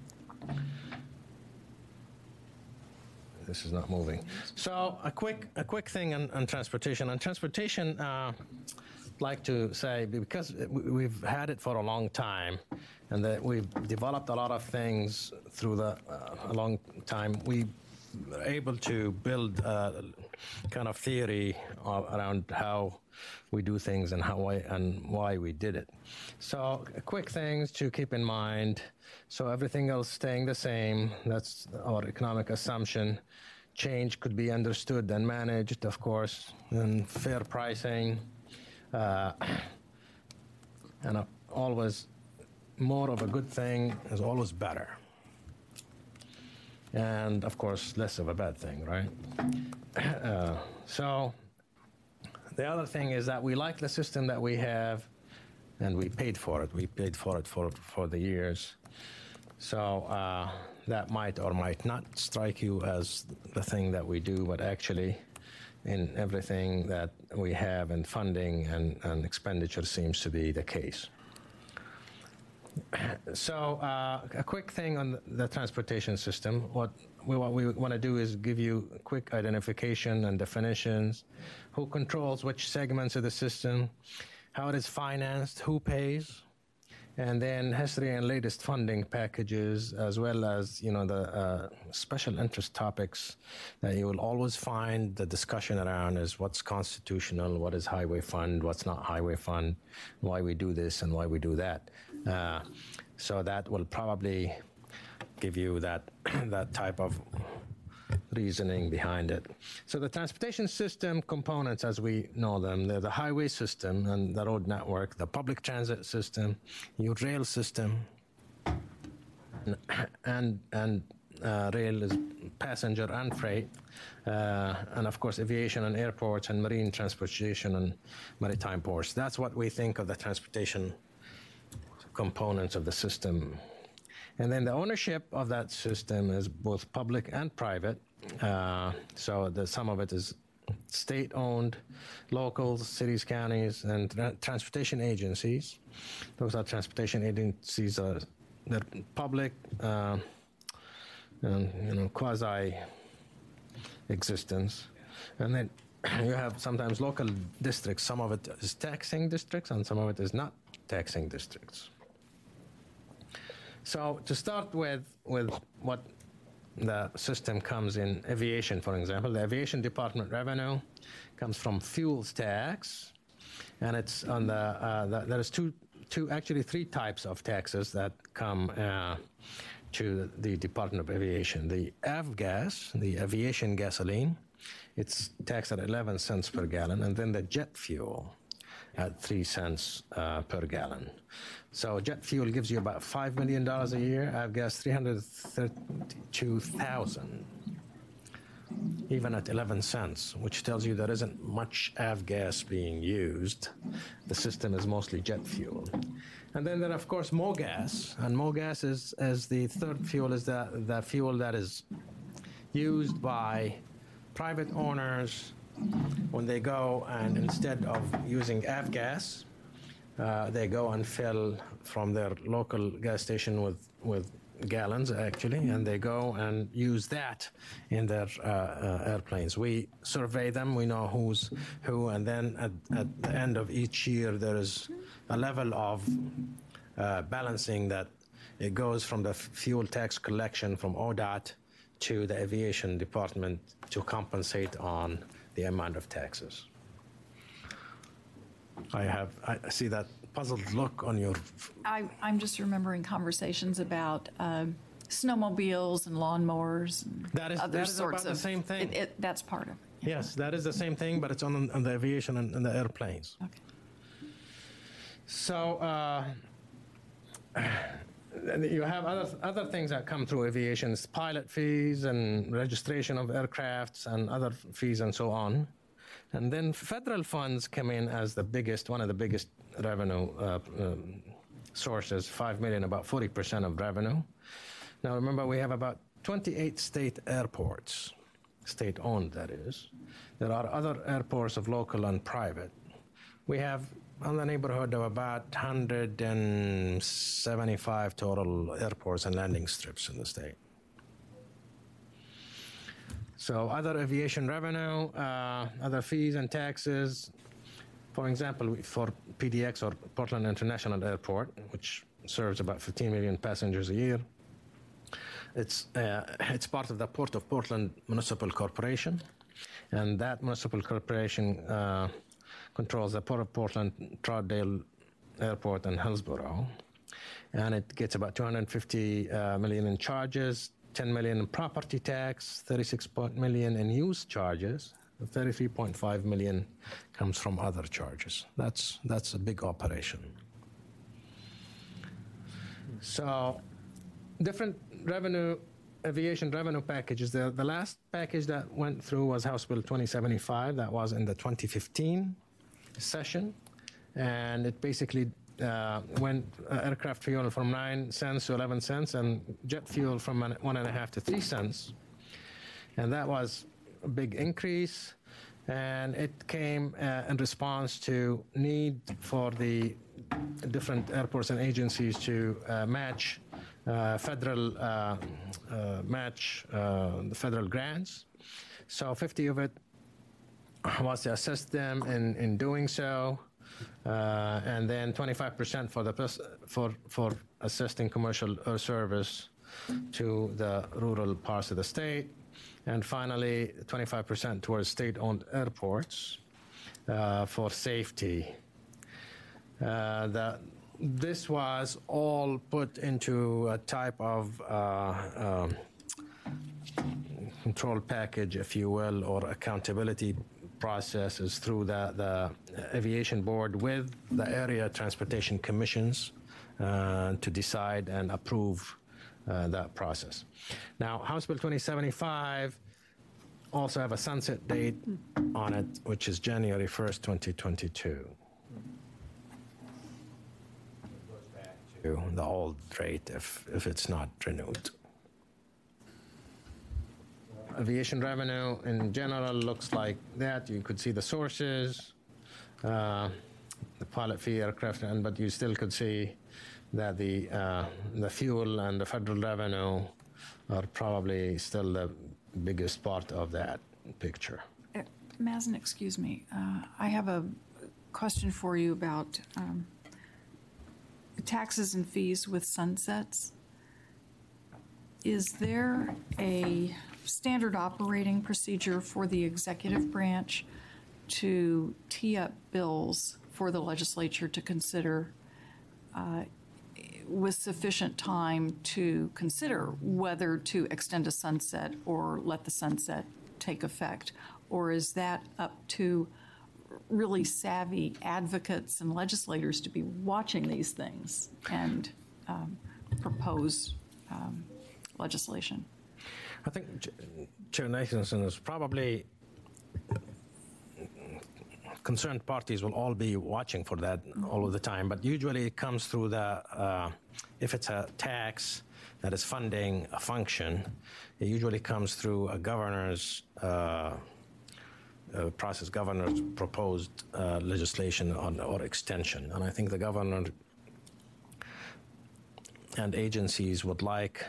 This is not moving. So a quick thing on transportation. On transportation, like to say, because we've had it for a long time and that we've developed a lot of things through a long time, we were able to build a kind of theory around how we do things and why we did it. So quick things to keep in mind. So everything else staying the same, that's our economic assumption. change could be understood and managed, of course, and fair pricing, and always more of a good thing is always better. And of course, less of a bad thing, right? So the other thing is that we like the system that we have, and we paid for it. We paid for it for the years. So that might or might not strike you as the thing that we do, but actually in everything that we have in funding and expenditure seems to be the case. So a quick thing on the transportation system. What we want to do is give you a quick identification and definitions, who controls which segments of the system, how it is financed, who pays, and then history and latest funding packages, as well as the special interest topics that you will always find the discussion around is what's constitutional, what is highway fund, what's not highway fund, why we do this and why we do that. So that will probably give you that that type of reasoning behind it. So the transportation system components, as we know them, they're the highway system and the road network, the public transit system, your rail system, and rail is passenger and freight, and of course aviation and airports and marine transportation and maritime ports. That's what we think of the transportation components of the system. And then the ownership of that system is both public and private. So some of it is state-owned, locals, cities, counties, and transportation agencies. Those are transportation agencies they're public, and quasi-existence. And then you have sometimes local districts. Some of it is taxing districts, and some of it is not taxing districts. So to start with what the system comes in aviation, for example, the aviation department revenue comes from fuels tax, and it's on there's actually three types of taxes that come to the Department of Aviation. The avgas, the aviation gasoline, it's taxed at 11 cents per gallon, and then the jet fuel at 3 cents per gallon. So jet fuel gives you about $5 million a year. Avgas, $332,000, even at 11 cents, which tells you there isn't much avgas being used. The system is mostly jet fuel. And then there, of course, MoGas, and MoGas is the third fuel, is the fuel that is used by private owners when they go and instead of using avgas, they go and fill from their local gas station with gallons, actually, and they go and use that in their airplanes. We survey them, we know who's who, and then at the end of each year, there is a level of balancing that it goes from the fuel tax collection from ODOT to the aviation department to compensate on the amount of taxes. I see that puzzled look on your... I'm just remembering conversations about snowmobiles and lawnmowers and that is sorts about of... the same thing. That's part of it. Yes, that is the same thing, but it's on the aviation and the airplanes. Okay. So you have other things that come through aviation, pilot fees and registration of aircrafts and other fees and so on. And then federal funds come in as one of the biggest revenue sources, $5 million, about 40% of revenue. Now remember, we have about 28 state airports, state-owned that is. There are other airports of local and private. We have on the neighborhood of about 175 total airports and landing strips in the state. So other aviation revenue, other fees and taxes. For example, for PDX, or Portland International Airport, which serves about 15 million passengers a year, it's part of the Port of Portland Municipal Corporation, and that municipal corporation controls the Port of Portland, Troutdale Airport, and Hillsborough, and it gets about $250 million in charges, 10 million in property tax, 36 million in use charges, 33.5 million comes from other charges. That's a big operation. So different revenue, aviation revenue packages. The last package that went through was House Bill 2075. That was in the 2015 session. And it basically went aircraft fuel from 9 cents to 11 cents and jet fuel from 1.5 to 3 cents. And that was a big increase. And it came in response to need for the different airports and agencies to match federal the federal grants. So 50 of it was to assist them in doing so, and then 25% for assisting commercial air service to the rural parts of the state, and finally 25% towards state-owned airports for safety. This was all put into a type of control package, if you will, or accountability processes through the aviation board with the area transportation commissions to decide and approve that process. Now, House Bill 2075 also have a sunset date on it, which is January 1st, 2022. To the old rate if it's not renewed. Aviation revenue in general looks like that. You could see the sources, the pilot fee, aircraft, but you still could see that the fuel and the federal revenue are probably still the biggest part of that picture. Mazen, excuse me. I have a question for you about taxes and fees with sunsets. Is there a standard operating procedure for the executive branch to tee up bills for the legislature to consider with sufficient time to consider whether to extend a sunset or let the sunset take effect? Or is that up to really savvy advocates and legislators to be watching these things and propose legislation? I think Chair Nathanson is probably concerned parties will all be watching for that all of the time, but usually it comes through the, if it's a tax that is funding a function, it usually comes through a governor's process, governor's proposed legislation or extension. And I think the governor and agencies would like,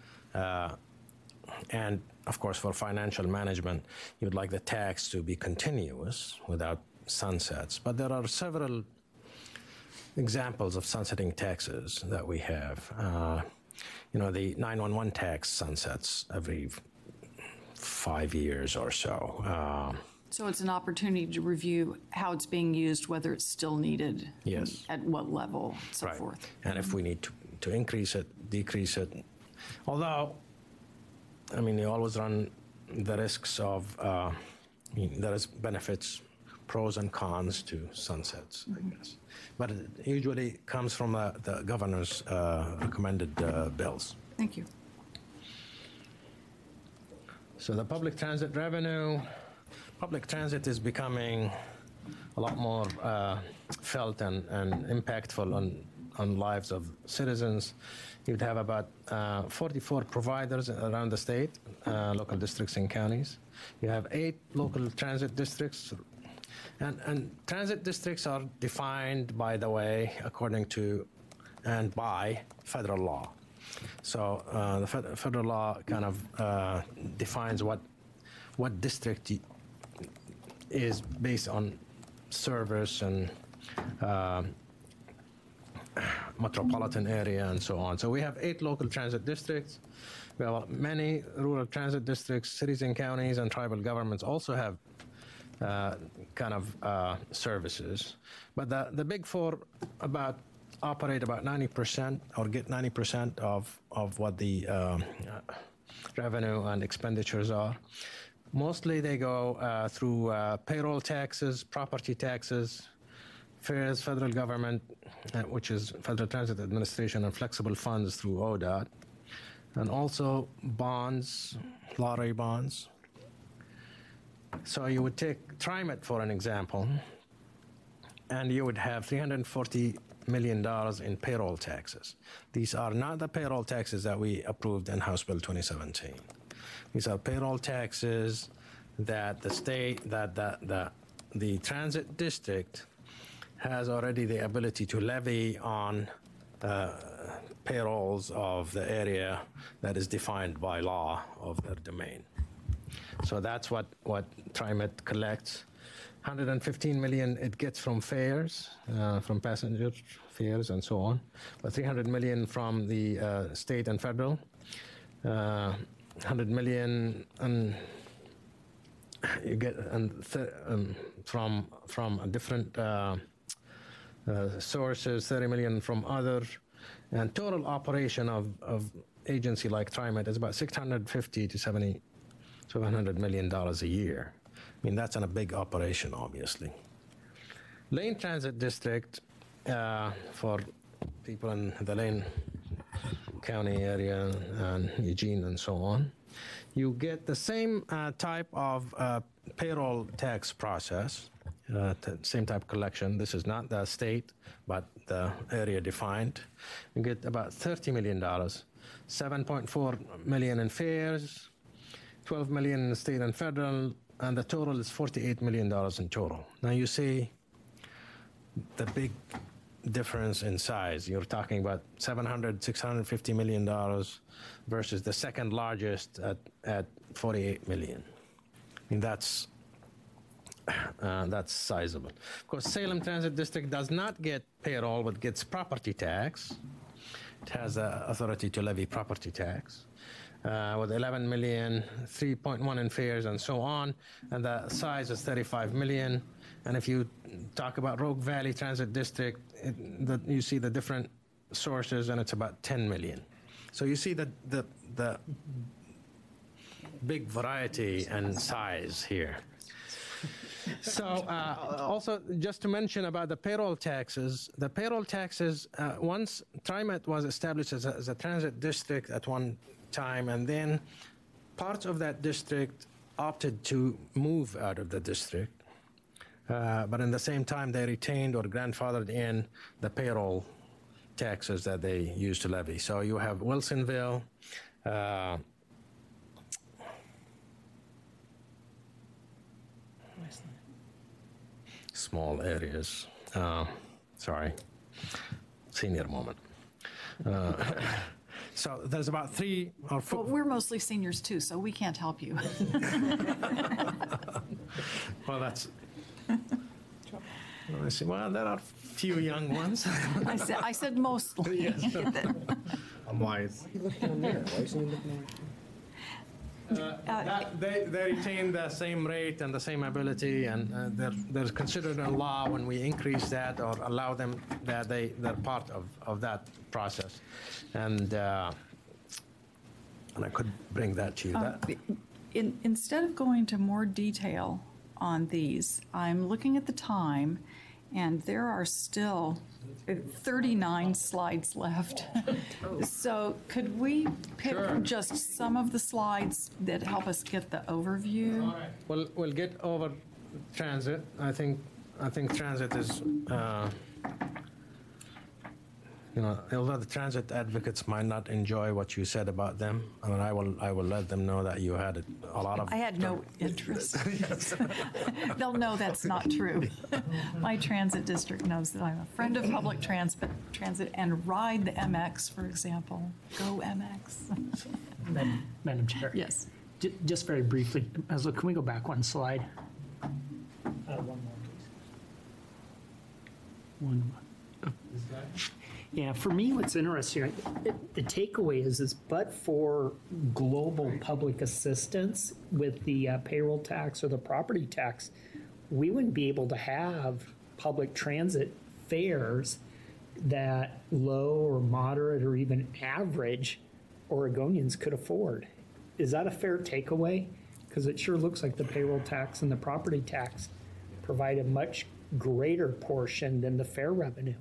and of course for financial management, you'd like the tax to be continuous without sunsets. But there are several examples of sunsetting taxes that we have. The 911 tax sunsets every 5 years or so. So it's an opportunity to review how it's being used, whether it's still needed. Yes. At what level, so Right. forth. And if we need to increase it, decrease it. Although, you always run the risks of, there is benefits, pros and cons to sunsets, I guess. But it usually comes from the governor's recommended bills. Thank you. So the public transit revenue, public transit is becoming a lot more felt and impactful on lives of citizens. You'd have about 44 providers around the state, local districts and counties. You have 8 local transit districts. And transit districts are defined, by the way, according to and by federal law. So the federal law kind of defines what district is based on service and metropolitan area and so on. So we have 8 local transit districts. We have many rural transit districts, cities and counties, and tribal governments also have services. But the big 4 operate about 90% or get 90% of what the revenue and expenditures are. Mostly they go through payroll taxes, property taxes, fares, federal government, which is Federal Transit Administration, and flexible funds through ODOT, and also bonds, lottery bonds. So you would take TriMet for an example, and you would have $340 million in payroll taxes. These are not the payroll taxes that we approved in House Bill 2017. These are payroll taxes that the state, that the transit district has already the ability to levy on payrolls of the area that is defined by law of their domain. So that's what TriMet collects. 115 million it gets from fares, from passenger fares and so on, but 300 million from the state and federal, 100 million and you get from different sources, 30 million from other, and total operation of agency like TriMet is about 650 to 700 million dollars a year. I mean, that's in a big operation, obviously. Lane Transit District, for people in the Lane County area and Eugene and so on, you get the same type of payroll tax process, same type of collection. This is not the state, but the area defined. You get about $30 million, 7.4 million in fares, 12 million in state and federal, and the total is $48 million in total. Now you see the big difference in size. You're talking about $650 million versus the second largest at 48 million. I mean, that's sizable. Of course, Salem Transit District does not get payroll, but gets property tax. It has the authority to levy property tax. With 11 million, 3.1 in fares, and so on, and the size is 35 million. And if you talk about Rogue Valley Transit District, you see the different sources, and it's about 10 million. So you see the big variety and size here. So also, just to mention about the payroll taxes, once TriMet was established as a transit district at one time, and then parts of that district opted to move out of the district, but in the same time they retained or grandfathered in the payroll taxes that they used to levy. So you have Wilsonville, small areas, sorry, senior moment. So there's about 3 or 4. Well, we're mostly seniors too, so we can't help you. Well, that's. I see. Well, there are few young ones. I said mostly. Yes. I'm wise. They retain the same rate and the same ability, and they're considered in law when we increase that or allow them that they're part of that process, and I could bring that to you. Instead of going into more detail on these, I'm looking at the time, and there are still 39 slides left. So could we pick just some of the slides that help us get the overview? All right. Well, we'll get over transit. I think transit is, although the transit advocates might not enjoy what you said about them, I mean, I will let them know that you had a lot of. I had no interest. They'll know that's not true. My transit district knows that I'm a friend of public transit and ride the MX, for example. Go MX. Madam Chair. Yes. Just very briefly, Maslow, can we go back one slide? One more, please. One more. Yeah, for me, what's interesting, the takeaway is but for global public assistance with the payroll tax or the property tax, we wouldn't be able to have public transit fares that low or moderate or even average Oregonians could afford. is that a fair takeaway? Because it sure looks like the payroll tax and the property tax provide a much greater portion than the fare revenue.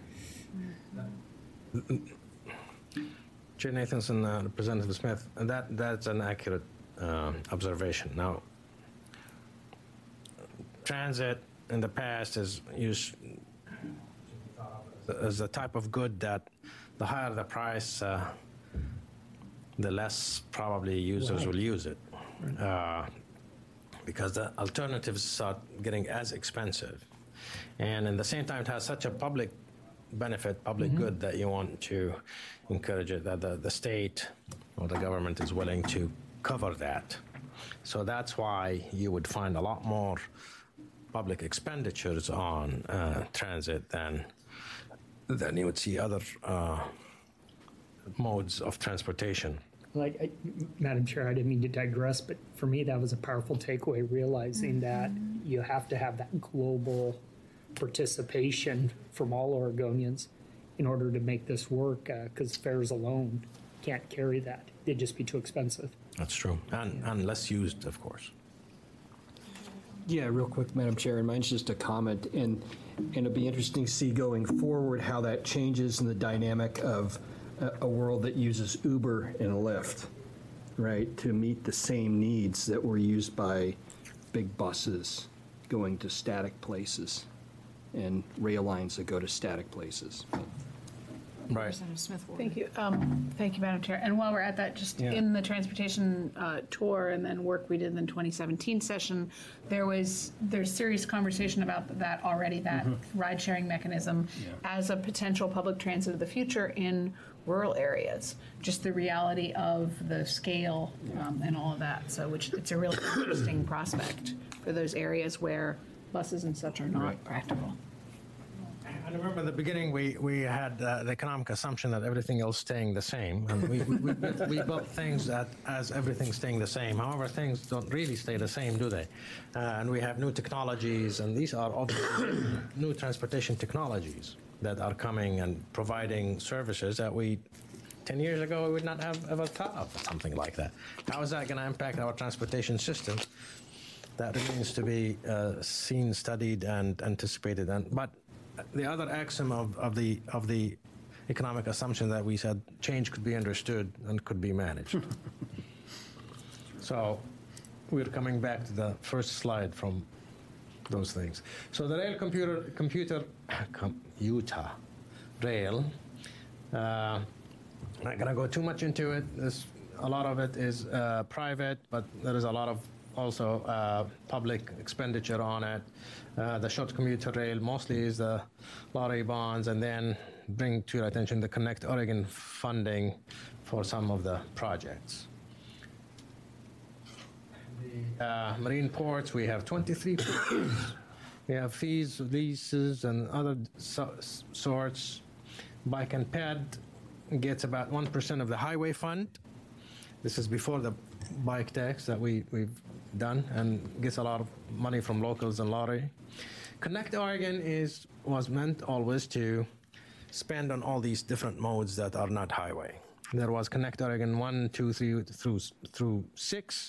Chair Nathanson, Representative Smith, and that's an accurate observation. Now, transit in the past is used as a type of good that the higher the price, the less probably users will use it. Because the alternatives start getting as expensive. And in the same time, it has such a public benefit, public good, that you want to encourage it, that the state or the government is willing to cover that. So that's why you would find a lot more public expenditures on transit than you would see other modes of transportation. Like, Madam Chair, I didn't mean to digress, but for me, that was a powerful takeaway, realizing that you have to have that global participation from all Oregonians in order to make this work, because fares alone can't carry that. It'd just be too expensive. That's true. And less used, of course. Yeah, real quick, Madam Chair, and mine's just a comment, and it'll be interesting to see going forward how that changes in the dynamic of a world that uses Uber and Lyft, right, to meet the same needs that were used by big buses going to static places and rail lines that go to static places. Right. Representative Smith. Thank you. Thank you, Madam Chair. And while we're at that, just in the transportation tour and then work we did in the 2017 session, there's serious conversation about that already, that ride-sharing mechanism as a potential public transit of the future in rural areas. Just the reality of the scale and all of that. So, which it's a really interesting prospect for those areas where buses and such are not practical. I remember in the beginning we had the economic assumption that everything else staying the same, and we built things that as everything staying the same. However, things don't really stay the same, do they? And we have new technologies, and these are obviously new transportation technologies that are coming and providing services that 10 years ago we would not have ever thought of something like that. How is that going to impact our transportation system? That remains to be seen, studied, and anticipated. But the other axiom of the economic assumption that we said change could be understood and could be managed. So we're coming back to the first slide from those things. So the rail computer rail. Not going to go too much into it. A lot of it is private, but there is a lot of also public expenditure on it. The short commuter rail mostly is the lottery bonds, and then bring to your attention the Connect Oregon funding for some of the projects. Marine ports, we have 23 ports. We have fees, leases, and other sorts. Bike and ped gets about 1% of the highway fund. This is before the bike tax that we've done, and gets a lot of money from locals and lottery. Connect Oregon was meant always to spend on all these different modes that are not highway. There was Connect Oregon 1, 2, 3 through 6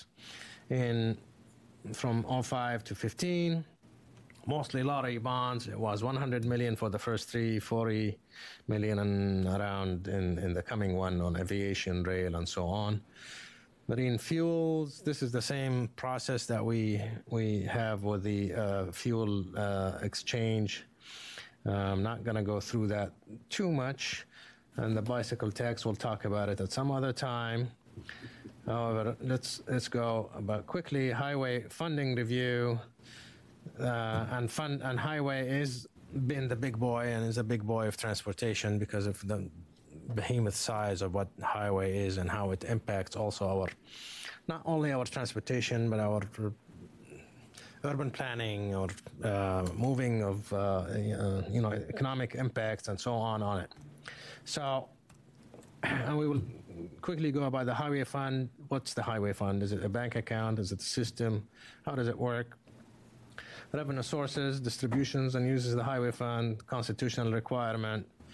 from 05 to 15. Mostly lottery bonds. It was 100 million for the first 3, 40 million and around in the coming one on aviation, rail, and so on. Marine fuels, this is the same process that we have with the fuel exchange. I'm not going to go through that too much. And the bicycle tax, we'll talk about it at some other time. However, let's go about quickly. Highway funding review. And highway is been the big boy and is a big boy of transportation because of the behemoth size of what highway is and how it impacts also not only our transportation, but our urban planning or moving of economic impacts and so on it. So, and we will quickly go about the highway fund. What's the highway fund? Is it a bank account? Is it a system? How does it work? Revenue sources, distributions, and uses the highway fund, constitutional requirement.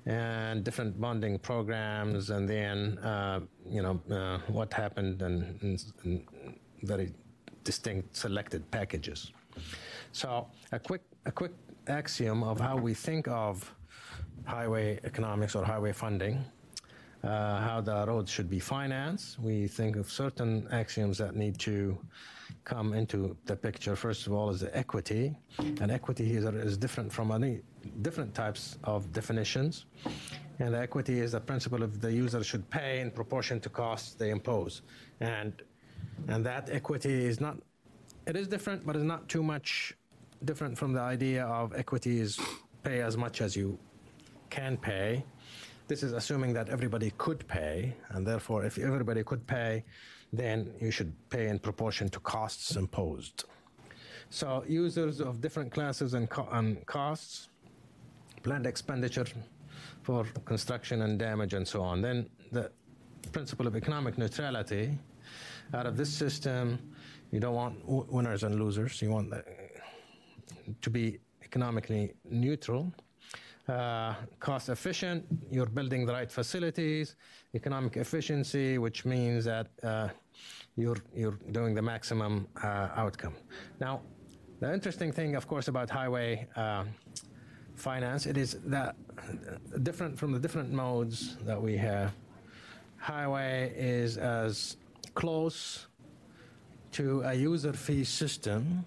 and different bonding programs, and then what happened in very distinct selected packages. So a quick axiom of how we think of highway economics or highway funding, how the roads should be financed. We think of certain axioms that need to come into the picture. First of all is the equity, and equity is different from any different types of definitions. And the equity is the principle of the user should pay in proportion to costs they impose. And that equity is not, it is different, but it's not too much different from the idea of equity is pay as much as you can pay. This is assuming that everybody could pay, and therefore if everybody could pay, then you should pay in proportion to costs imposed. So users of different classes and costs, planned expenditure for construction and damage and so on. Then the principle of economic neutrality. Out of this system, you don't want winners and losers. You want to be economically neutral. Cost efficient, you're building the right facilities. Economic efficiency, which means that you're doing the maximum outcome. Now, the interesting thing, of course, about highway finance, it is that different from the different modes that we have. Highway is as close to a user fee system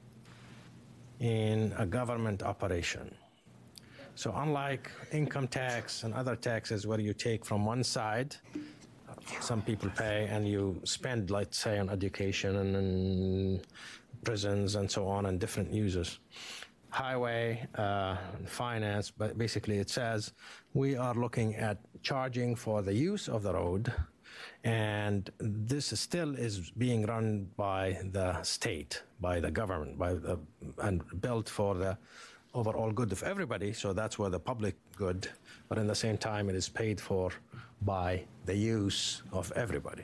in a government operation. So unlike income tax and other taxes where you take from one side, some people pay and you spend, let's say, on education and prisons and so on and different users. Highway finance, but basically it says we are looking at charging for the use of the road, and this still is being run by the state, by the government, and built for the overall good of everybody, so that's where the public good, but in the same time it is paid for by the use of everybody.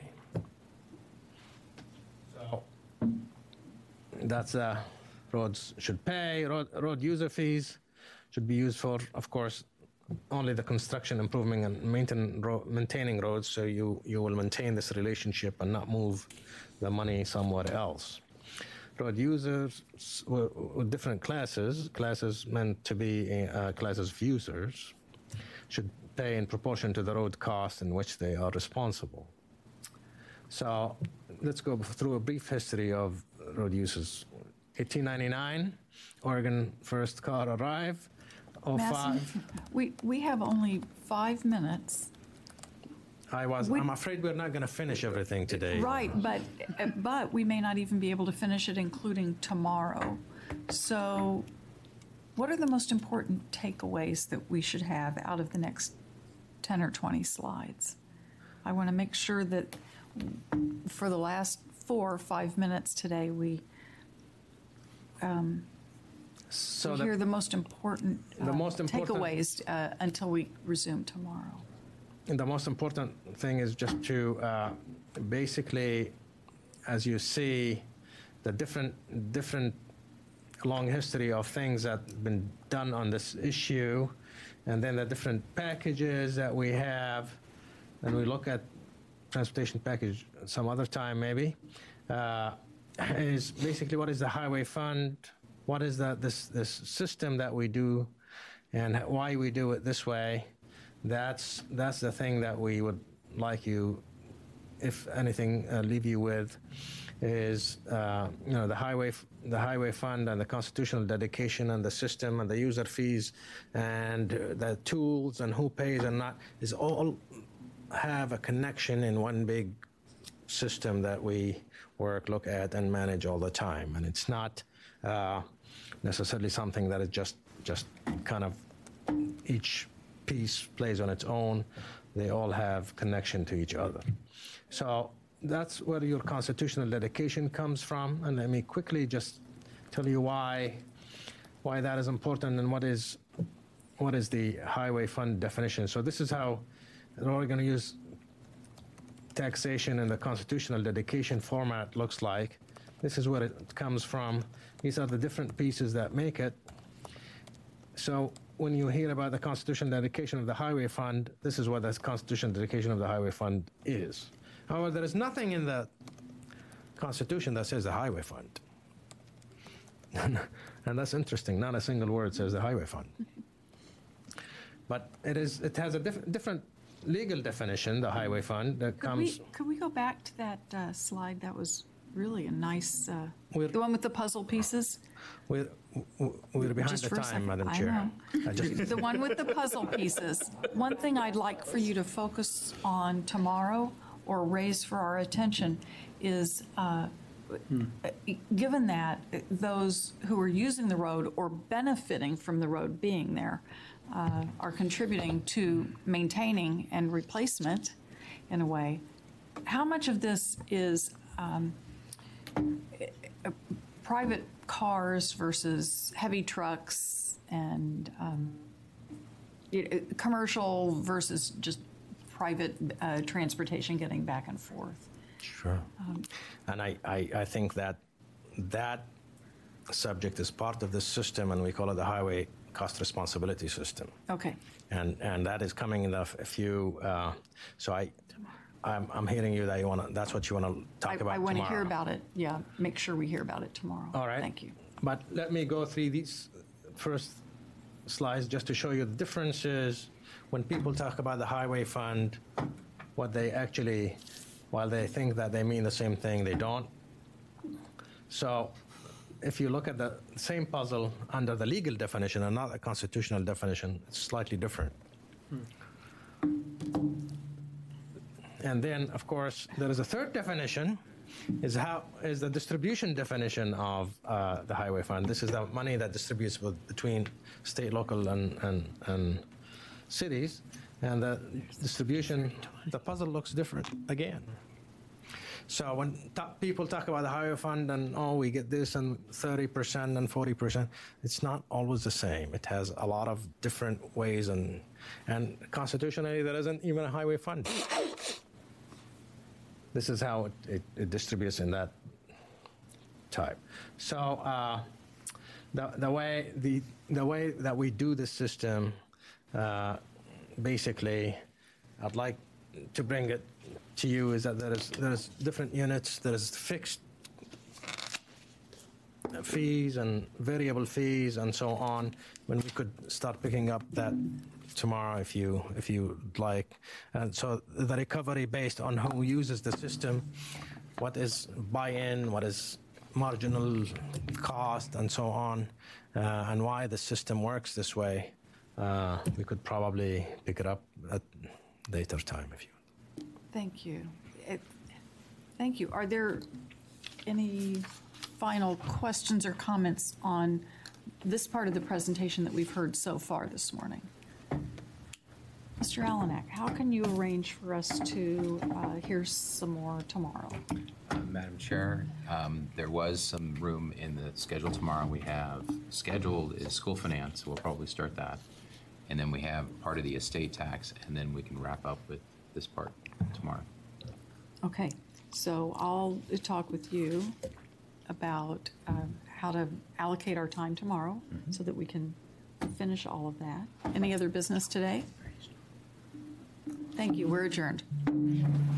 So that's roads should pay. Road user fees should be used for, of course, only the construction, improving, and maintaining roads, so you will maintain this relationship and not move the money somewhere else. Road users with different classes meant to be classes of users, should pay in proportion to the road cost in which they are responsible. So let's go through a brief history of road users. 1899, Oregon first car arrived. Massey, 05. we have only 5 minutes. I'm afraid we're not going to finish everything today. Right, but we may not even be able to finish it, including tomorrow. So what are the most important takeaways that we should have out of the next 10 or 20 slides? I want to make sure that for the last 4 or 5 minutes today, we hear the most important takeaways until we resume tomorrow. And the most important thing is just to basically, as you see, the different long history of things that have been done on this issue, and then the different packages that we have, and we look at transportation package some other time maybe, is basically what is the highway fund, what is this system that we do, and why we do it this way. That's the thing that we would like you, if anything, leave you with, is the highway fund and the constitutional dedication and the system and the user fees and the tools and who pays and not, is all have a connection in one big system that we look at and manage all the time. And it's not necessarily something that is just kind of each piece plays on its own. They all have connection to each other. So that's where your constitutional dedication comes from. And let me quickly just tell you why that is important and what is the highway fund definition. So this is how we're going to use taxation in the constitutional dedication format looks like. This is where it comes from. These are the different pieces that make it. So when you hear about the constitutional dedication of the highway fund, this is what the constitutional dedication of the highway fund is. However, there is nothing in the Constitution that says the highway fund. And that's interesting. Not a single word says the highway fund. But it has a different legal definition, the highway fund, that comes. Could we go back to that slide? That was really a nice, We're- the one with the puzzle pieces? We're behind Just the for a time, second. Madam I Chair. know. The one with the puzzle pieces. One thing I'd like for you to focus on tomorrow or raise for our attention is, given that those who are using the road or benefiting from the road being there are contributing to maintaining and replacement in a way, how much of this is private cars versus heavy trucks and commercial versus just private transportation getting back and forth? Sure. And I think that subject is part of the system, and we call it the highway cost responsibility system. Okay. And that is coming in a few. So I'm hearing you that that's what you want to talk about I want to tomorrow. hear about it. Yeah, make sure we hear about it tomorrow. All right. Thank you. But let me go through these first slides just to show you the differences when people talk about the highway fund, what they actually, while they think that they mean the same thing, they don't. So if you look at the same puzzle under the legal definition and not the constitutional definition, it's slightly different. And then, of course, there is a third definition, is the distribution definition of the highway fund. This is the money that distributes between state, local, and cities. And the distribution, the puzzle looks different again. So when people talk about the highway fund and, oh, we get this and 30% and 40%, it's not always the same. It has a lot of different ways, and constitutionally, there isn't even a highway fund. This is how it distributes in that type. So the way that we do this system, basically, I'd like to bring it to you is that there's different units. There's fixed fees and variable fees and so on. When we could start picking up that tomorrow, if you like. And so the recovery based on who uses the system, what is buy-in, what is marginal cost, and so on, and why the system works this way. We could probably pick it up at later time if you. Thank you. Thank you. Are there any final questions or comments on this part of the presentation that we've heard so far this morning? Mr. Alanak, how can you arrange for us to hear some more tomorrow? Madam Chair, there was some room in the schedule tomorrow. We have scheduled is school finance. We'll probably start that. And then we have part of the estate tax, and then we can wrap up with this part tomorrow. Okay, so I'll talk with you about how to allocate our time tomorrow so that we can finish all of that. Any other business today? Thank you. We're adjourned.